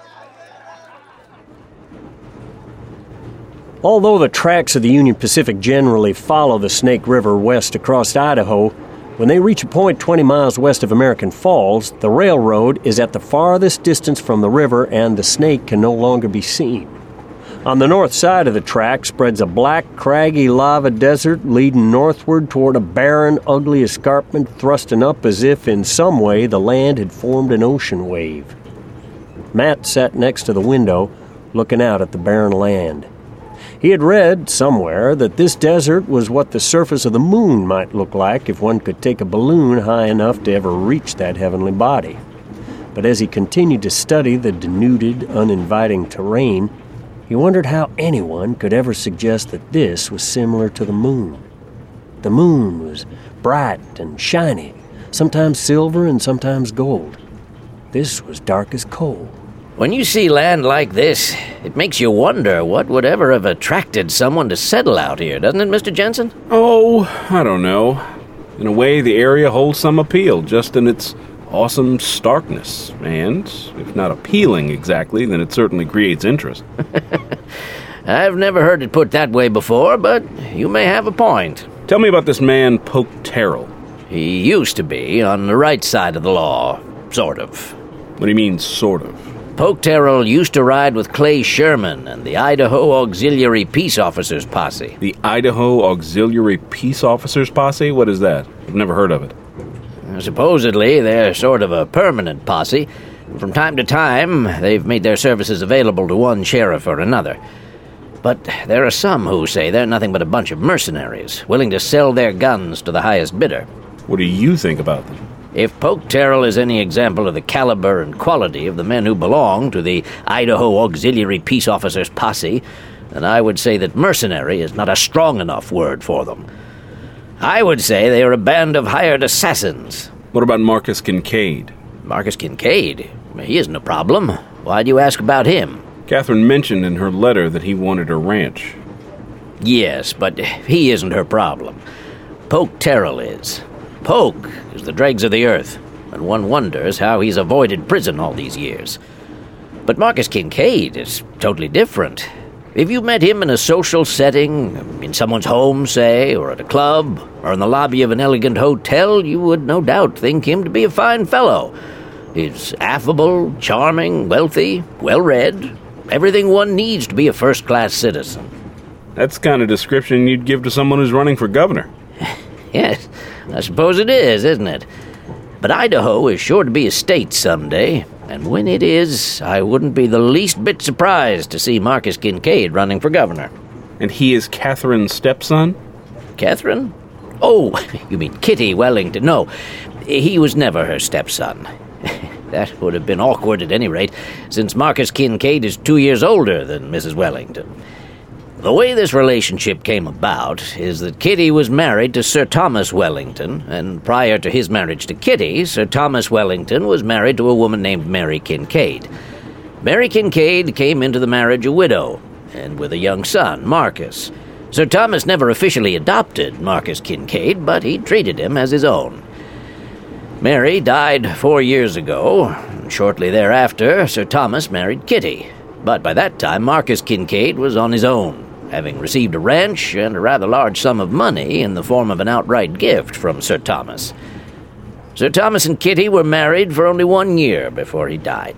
Although the tracks of the Union Pacific generally follow the Snake River west across Idaho, when they reach a point 20 miles west of American Falls, the railroad is at the farthest distance from the river and the Snake can no longer be seen. On the north side of the track spreads a black, craggy lava desert leading northward toward a barren, ugly escarpment thrusting up as if in some way the land had formed an ocean wave. Matt sat next to the window, looking out at the barren land. He had read somewhere that this desert was what the surface of the moon might look like if one could take a balloon high enough to ever reach that heavenly body. But as he continued to study the denuded, uninviting terrain, he wondered how anyone could ever suggest that this was similar to the moon. The moon was bright and shiny, sometimes silver and sometimes gold. This was dark as coal. When you see land like this, it makes you wonder what would ever have attracted someone to settle out here, doesn't it, Mr. Jensen? Oh, I don't know. In a way, the area holds some appeal, just in its awesome starkness, and if not appealing exactly, then it certainly creates interest. I've never heard it put that way before, but you may have a point. Tell me about this man, Polk Terrell. He used to be on the right side of the law, sort of. What do you mean, sort of? Polk Terrell used to ride with Clay Sherman and the Idaho Auxiliary Peace Officers Posse. The Idaho Auxiliary Peace Officers Posse? What is that? I've never heard of it. Supposedly, they're sort of a permanent posse. From time to time, they've made their services available to one sheriff or another. But there are some who say they're nothing but a bunch of mercenaries, willing to sell their guns to the highest bidder. What do you think about them? If Polk Terrell is any example of the caliber and quality of the men who belong to the Idaho Auxiliary Peace Officers Posse, then I would say that mercenary is not a strong enough word for them. I would say they are a band of hired assassins. What about Marcus Kincaid? Marcus Kincaid? He isn't a problem. Why do you ask about him? Catherine mentioned in her letter that he wanted her ranch. Yes, but he isn't her problem. Polk Terrell is. Polk is the dregs of the earth, and one wonders how he's avoided prison all these years. But Marcus Kincaid is totally different. If you met him in a social setting, in someone's home, say, or at a club, or in the lobby of an elegant hotel, you would no doubt think him to be a fine fellow. He's affable, charming, wealthy, well-read, everything one needs to be a first-class citizen. That's the kind of description you'd give to someone who's running for governor. Yes, I suppose it is, isn't it? But Idaho is sure to be a state someday, and when it is, I wouldn't be the least bit surprised to see Marcus Kincaid running for governor. And he is Catherine's stepson? Catherine? Oh, you mean Kitty Wellington. No, he was never her stepson. That would have been awkward at any rate, since Marcus Kincaid is 2 years older than Mrs. Wellington. The way this relationship came about is that Kitty was married to Sir Thomas Wellington, and prior to his marriage to Kitty, Sir Thomas Wellington was married to a woman named Mary Kincaid. Mary Kincaid came into the marriage a widow, and with a young son, Marcus. Sir Thomas never officially adopted Marcus Kincaid, but he treated him as his own. Mary died 4 years ago, and shortly thereafter, Sir Thomas married Kitty. But by that time, Marcus Kincaid was on his own, having received a ranch and a rather large sum of money in the form of an outright gift from Sir Thomas. Sir Thomas and Kitty were married for only 1 year before he died.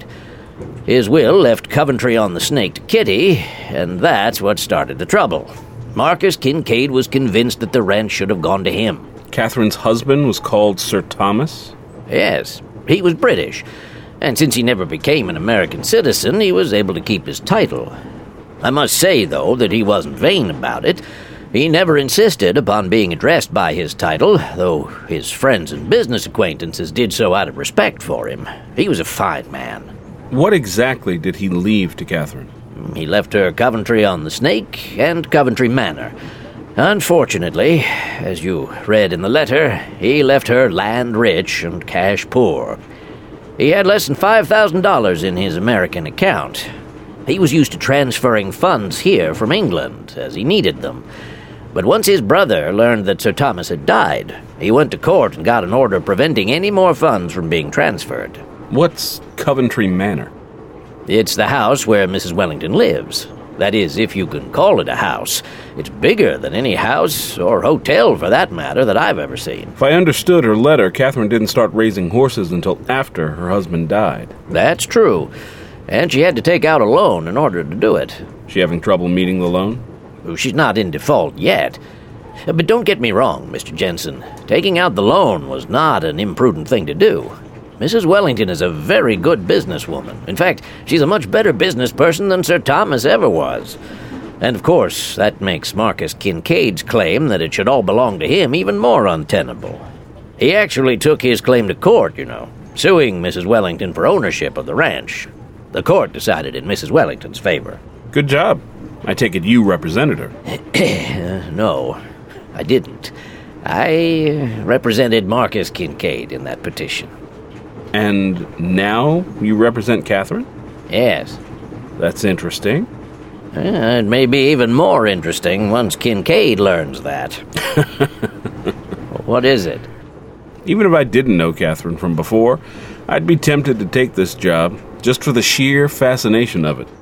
His will left Coventry on the Snake to Kitty, and that's what started the trouble. Marcus Kincaid was convinced that the ranch should have gone to him. Catherine's husband was called Sir Thomas? Yes, he was British, and since he never became an American citizen, he was able to keep his title. I must say, though, that he wasn't vain about it. He never insisted upon being addressed by his title, though his friends and business acquaintances did so out of respect for him. He was a fine man. What exactly did he leave to Catherine? He left her Coventry on the Snake and Coventry Manor. Unfortunately, as you read in the letter, he left her land rich and cash poor. He had less than $5,000 in his American account. He was used to transferring funds here from England, as he needed them. But once his brother learned that Sir Thomas had died, he went to court and got an order preventing any more funds from being transferred. What's Coventry Manor? It's the house where Mrs. Wellington lives. That is, if you can call it a house. It's bigger than any house, or hotel for that matter, that I've ever seen. If I understood her letter, Catherine didn't start raising horses until after her husband died. That's true. And she had to take out a loan in order to do it. She having trouble meeting the loan? She's not in default yet. But don't get me wrong, Mr. Jensen. Taking out the loan was not an imprudent thing to do. Mrs. Wellington is a very good businesswoman. In fact, she's a much better business person than Sir Thomas ever was. And of course, that makes Marcus Kincaid's claim that it should all belong to him even more untenable. He actually took his claim to court, suing Mrs. Wellington for ownership of the ranch. The court decided in Mrs. Wellington's favor. Good job. I take it you represented her. No, I didn't. I represented Marcus Kincaid in that petition. And now you represent Catherine? Yes. That's interesting. It may be even more interesting once Kincaid learns that. What is it? Even if I didn't know Catherine from before, I'd be tempted to take this job just for the sheer fascination of it.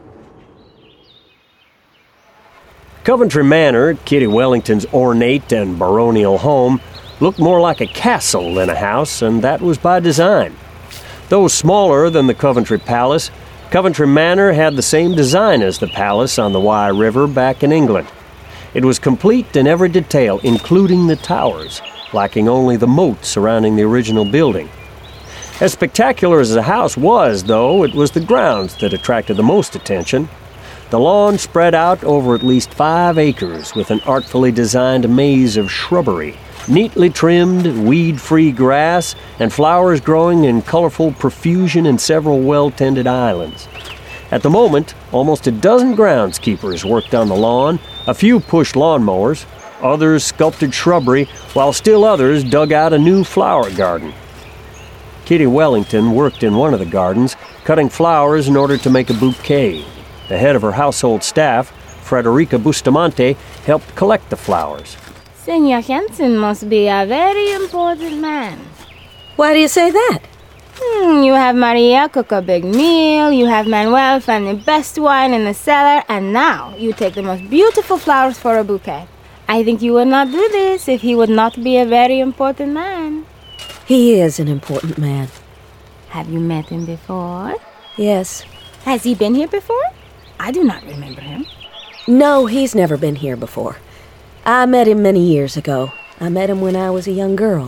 Coventry Manor, Kitty Wellington's ornate and baronial home, looked more like a castle than a house, and that was by design. Though smaller than the Coventry Palace, Coventry Manor had the same design as the palace on the Wye River back in England. It was complete in every detail, including the towers, lacking only the moat surrounding the original building. As spectacular as the house was, though, it was the grounds that attracted the most attention. The lawn spread out over at least 5 acres with an artfully designed maze of shrubbery, neatly trimmed, weed-free grass, and flowers growing in colorful profusion in several well-tended islands. At the moment, almost a dozen groundskeepers worked on the lawn, a few pushed lawnmowers, others sculpted shrubbery, while still others dug out a new flower garden. Kitty Wellington worked in one of the gardens, cutting flowers in order to make a bouquet. The head of her household staff, Frederica Bustamante, helped collect the flowers. Senor Jensen must be a very important man. Why do you say that? You have Maria cook a big meal, you have Manuel find the best wine in the cellar, and now you take the most beautiful flowers for a bouquet. I think you would not do this if he would not be a very important man. He is an important man. Have you met him before? Yes. Has he been here before? I do not remember him. No, he's never been here before. I met him many years ago. I met him when I was a young girl.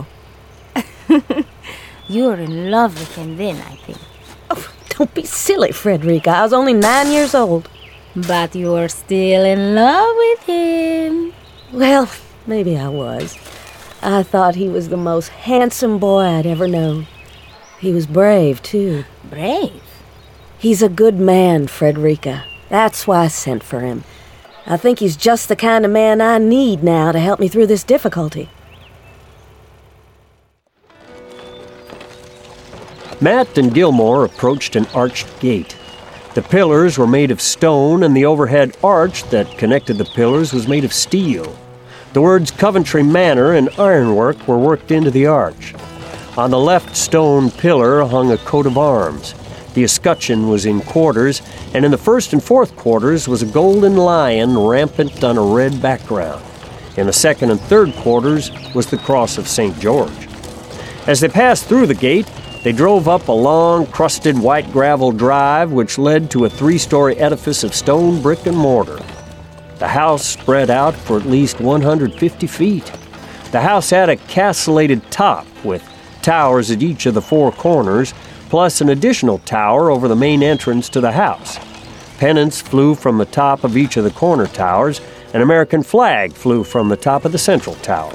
You were in love with him then, I think. Oh, don't be silly, Frederica. I was only 9 years old. But you were still in love with him. Well, maybe I was. I thought he was the most handsome boy I'd ever known. He was brave, too. Brave? He's a good man, Frederica. That's why I sent for him. I think he's just the kind of man I need now to help me through this difficulty. Matt and Gilmore approached an arched gate. The pillars were made of stone, and the overhead arch that connected the pillars was made of steel. The words Coventry Manor in ironwork were worked into the arch. On the left stone pillar hung a coat of arms. The escutcheon was in quarters, and in the first and fourth quarters was a golden lion rampant on a red background. In the second and third quarters was the cross of St. George. As they passed through the gate, they drove up a long, crusted white gravel drive which led to a 3-story edifice of stone, brick, and mortar. The house spread out for at least 150 feet. The house had a castellated top with towers at each of the 4 corners, plus an additional tower over the main entrance to the house. Pennants flew from the top of each of the corner towers. An American flag flew from the top of the central tower.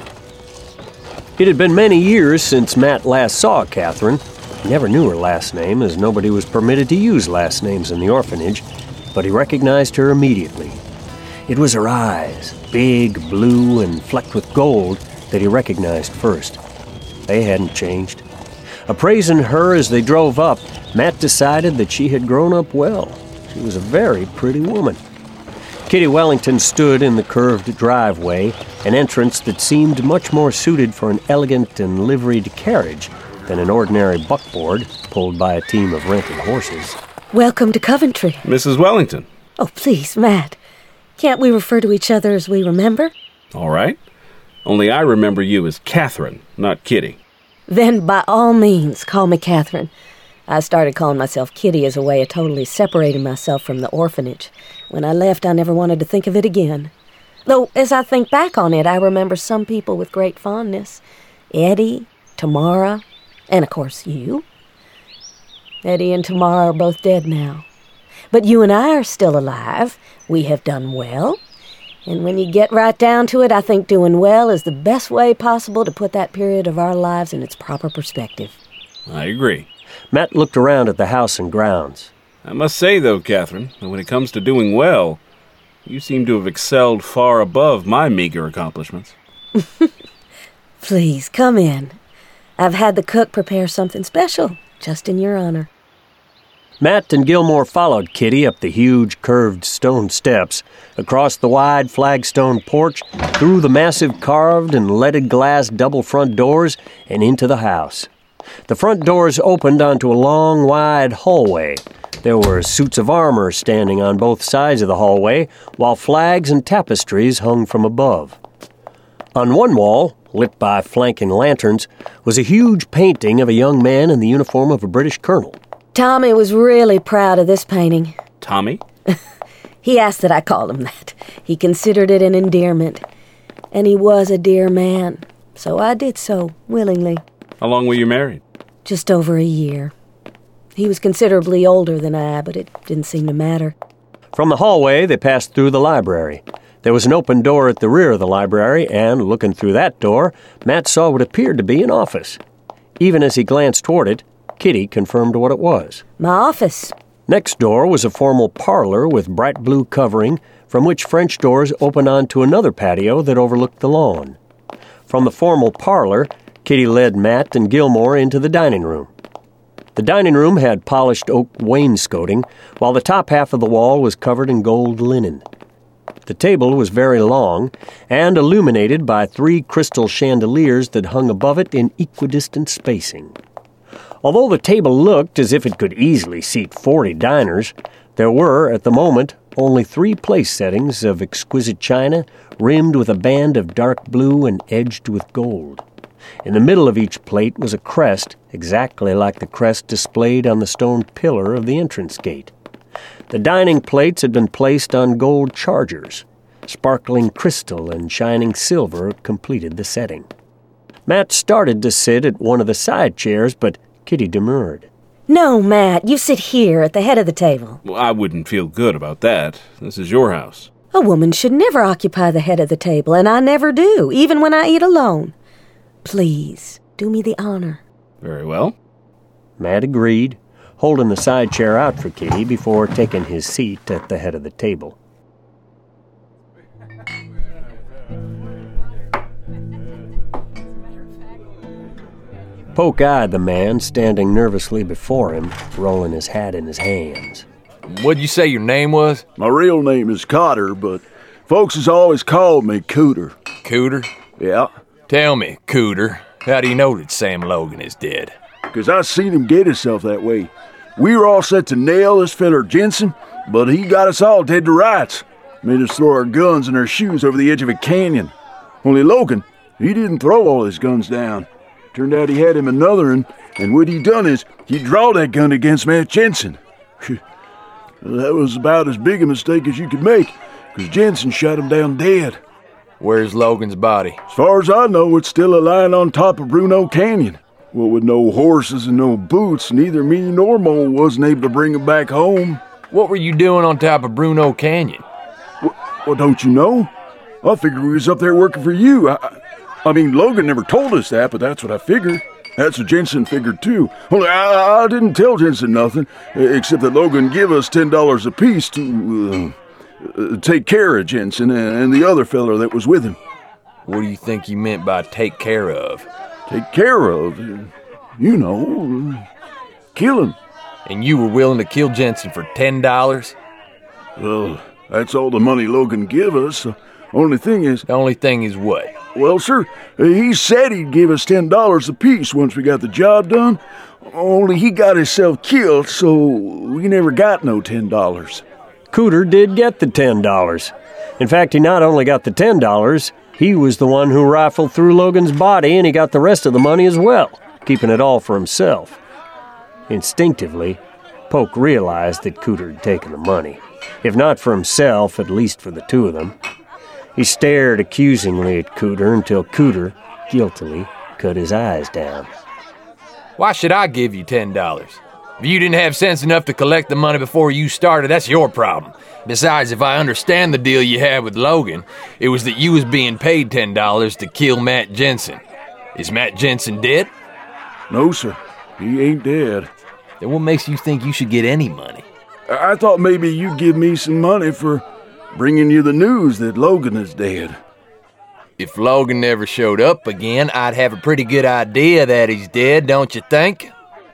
It had been many years since Matt last saw Catherine. He never knew her last name, as nobody was permitted to use last names in the orphanage, but he recognized her immediately. It was her eyes, big, blue, and flecked with gold, that he recognized first. They hadn't changed. Appraising her as they drove up, Matt decided that she had grown up well. She was a very pretty woman. Kitty Wellington stood in the curved driveway, an entrance that seemed much more suited for an elegant and liveried carriage than an ordinary buckboard pulled by a team of rented horses. Welcome to Coventry. Mrs. Wellington. Oh, please, Matt. Can't we refer to each other as we remember? All right. Only I remember you as Catherine, not Kitty. Then by all means, call me Catherine. I started calling myself Kitty as a way of totally separating myself from the orphanage. When I left, I never wanted to think of it again. Though, as I think back on it, I remember some people with great fondness. Eddie, Tamara, and of course you. Eddie and Tamara are both dead now. But you and I are still alive. We have done well. And when you get right down to it, I think doing well is the best way possible to put that period of our lives in its proper perspective. I agree. Matt looked around at the house and grounds. I must say, though, Catherine, that when it comes to doing well, you seem to have excelled far above my meager accomplishments. Please, come in. I've had the cook prepare something special, just in your honor. Matt and Gilmore followed Kitty up the huge, curved stone steps, across the wide flagstone porch, through the massive carved and leaded glass double front doors, and into the house. The front doors opened onto a long, wide hallway. There were suits of armor standing on both sides of the hallway, while flags and tapestries hung from above. On one wall, lit by flanking lanterns, was a huge painting of a young man in the uniform of a British colonel. Tommy was really proud of this painting. Tommy? He asked that I call him that. He considered it an endearment. And he was a dear man, so I did so, willingly. How long were you married? Just over a year. He was considerably older than I, but it didn't seem to matter. From the hallway, they passed through the library. There was an open door at the rear of the library, and looking through that door, Matt saw what appeared to be an office. Even as he glanced toward it, Kitty confirmed what it was. My office. Next door was a formal parlor with bright blue covering, from which French doors opened onto another patio that overlooked the lawn. From the formal parlor, Kitty led Matt and Gilmore into the dining room. The dining room had polished oak wainscoting, while the top half of the wall was covered in gold linen. The table was very long and illuminated by 3 crystal chandeliers that hung above it in equidistant spacing. Although the table looked as if it could easily seat 40 diners, there were, at the moment, only 3 place settings of exquisite china rimmed with a band of dark blue and edged with gold. In the middle of each plate was a crest, exactly like the crest displayed on the stone pillar of the entrance gate. The dining plates had been placed on gold chargers. Sparkling crystal and shining silver completed the setting. Matt started to sit at one of the side chairs, but Kitty demurred. No, Matt, you sit here at the head of the table. Well, I wouldn't feel good about that. This is your house. A woman should never occupy the head of the table, and I never do, even when I eat alone. Please, do me the honor. Very well. Matt agreed, holding the side chair out for Kitty before taking his seat at the head of the table. Polk eyed the man standing nervously before him, rolling his hat in his hands. What'd you say your name was? My real name is Cotter, but folks has always called me Cooter. Cooter? Yeah. Tell me, Cooter, how do you know that Sam Logan is dead? 'Cause I seen him get himself that way. we were all set to nail this feller Jensen, but he got us all dead to rights. Made us throw our guns and our shoes over the edge of a canyon. Only Logan, he didn't throw all his guns down. Turned out he had him another, and what he done is he drawed that gun against Matt Jensen. That was about as big a mistake as you could make, because Jensen shot him down dead. Where's Logan's body? As far as I know, it's still lying on top of Bruno Canyon. Well, with no horses and no boots, neither me nor Mo wasn't able to bring him back home. What were you doing on top of Bruno Canyon? Well, don't you know? I figured we was up there working for you. I mean, Logan never told us that, but that's what I figured. That's what Jensen figured, too. Only I didn't tell Jensen nothing, except that Logan give us $10 apiece to take care of Jensen and the other feller that was with him. What do you think you meant by take care of? Take care of? You know, kill him. And you were willing to kill Jensen for $10? Well, that's all the money Logan give us. The only thing is what? Well, sir, he said he'd give us $10 apiece once we got the job done. Only he got himself killed, so we never got no $10. Cooter did get the $10. In fact, he not only got the $10, he was the one who rifled through Logan's body, and he got the rest of the money as well, keeping it all for himself. Instinctively, Polk realized that Cooter had taken the money. If not for himself, at least for the two of them. He stared accusingly at Cooter until Cooter, guiltily, cut his eyes down. Why should I give you $10? If you didn't have sense enough to collect the money before you started, that's your problem. Besides, if I understand the deal you had with Logan, it was that you was being paid $10 to kill Matt Jensen. Is Matt Jensen dead? No, sir. He ain't dead. Then what makes you think you should get any money? I thought maybe you'd give me some money for bringing you the news that Logan is dead. If Logan never showed up again, I'd have a pretty good idea that he's dead, don't you think?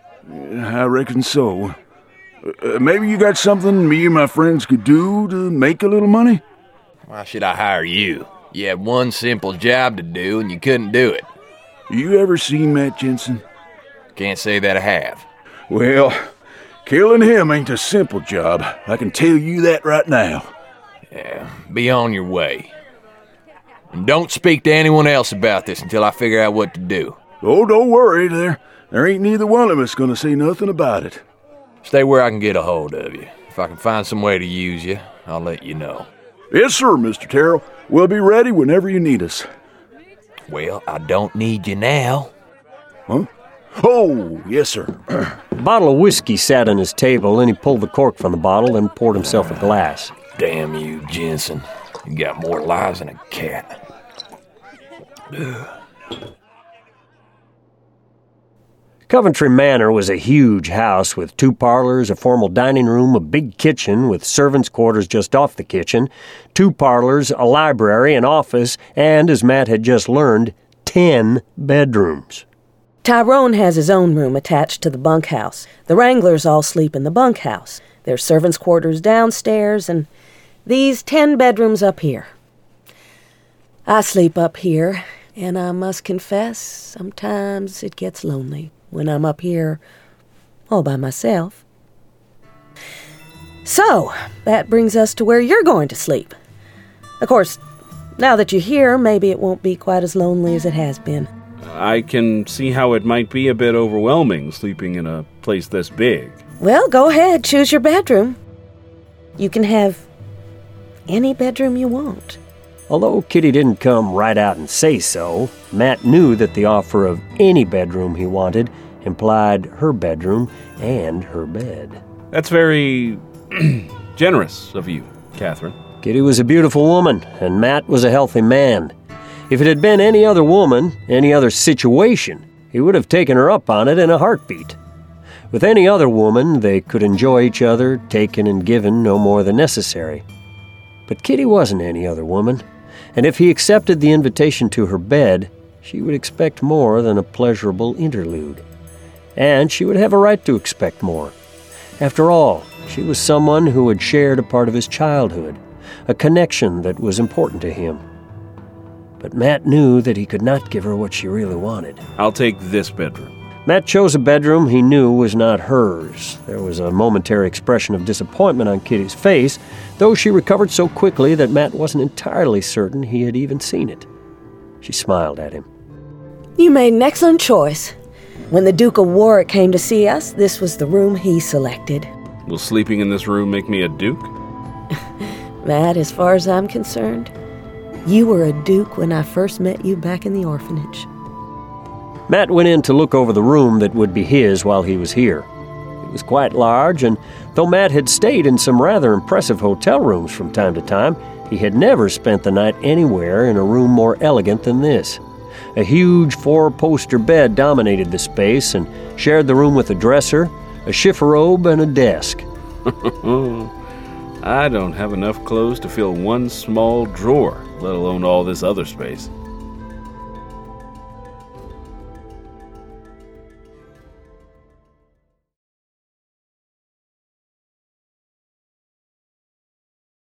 I reckon so. Maybe you got something me and my friends could do to make a little money? Why should I hire you? You had one simple job to do, and you couldn't do it. You ever seen Matt Jensen? Can't say that I have. Well, killing him ain't a simple job. I can tell you that right now. Yeah, be on your way. And don't speak to anyone else about this until I figure out what to do. Oh, don't worry. There ain't neither one of us gonna say nothing about it. Stay where I can get a hold of you. If I can find some way to use you, I'll let you know. Yes, sir, Mr. Terrell. We'll be ready whenever you need us. Well, I don't need you now. Huh? Oh, yes, sir. A bottle of whiskey sat on his table, and he pulled the cork from the bottle and poured himself a glass. Damn you, Jensen. You got more lives than a cat. Coventry Manor was a huge house with 2 parlors, a formal dining room, a big kitchen with servants' quarters just off the kitchen, 2 parlors, a library, an office, and, as Matt had just learned, 10 bedrooms. Tyrone has his own room attached to the bunkhouse. The Wranglers all sleep in the bunkhouse. There's servants' quarters downstairs, and these 10 bedrooms up here. I sleep up here, and I must confess, sometimes it gets lonely when I'm up here all by myself. So, that brings us to where you're going to sleep. Of course, now that you're here, maybe it won't be quite as lonely as it has been. I can see how it might be a bit overwhelming sleeping in a place this big. Well, go ahead, choose your bedroom. You can have any bedroom you want. Although Kitty didn't come right out and say so, Matt knew that the offer of any bedroom he wanted implied her bedroom and her bed. That's very generous of you, Catherine. Kitty was a beautiful woman, and Matt was a healthy man. If it had been any other woman, any other situation, he would have taken her up on it in a heartbeat. With any other woman, they could enjoy each other, taken and given no more than necessary. But Kitty wasn't any other woman, and if he accepted the invitation to her bed, she would expect more than a pleasurable interlude. And she would have a right to expect more. After all, she was someone who had shared a part of his childhood, a connection that was important to him. But Matt knew that he could not give her what she really wanted. I'll take this bedroom. Matt chose a bedroom he knew was not hers. There was a momentary expression of disappointment on Kitty's face, though she recovered so quickly that Matt wasn't entirely certain he had even seen it. She smiled at him. You made an excellent choice. When the Duke of Warwick came to see us, this was the room he selected. Will sleeping in this room make me a duke? Matt, as far as I'm concerned, you were a duke when I first met you back in the orphanage. Matt went in to look over the room that would be his while he was here. It was quite large, and though Matt had stayed in some rather impressive hotel rooms from time to time, he had never spent the night anywhere in a room more elegant than this. A huge 4-poster bed dominated the space and shared the room with a dresser, a chifforobe, and a desk. I don't have enough clothes to fill one small drawer, let alone all this other space.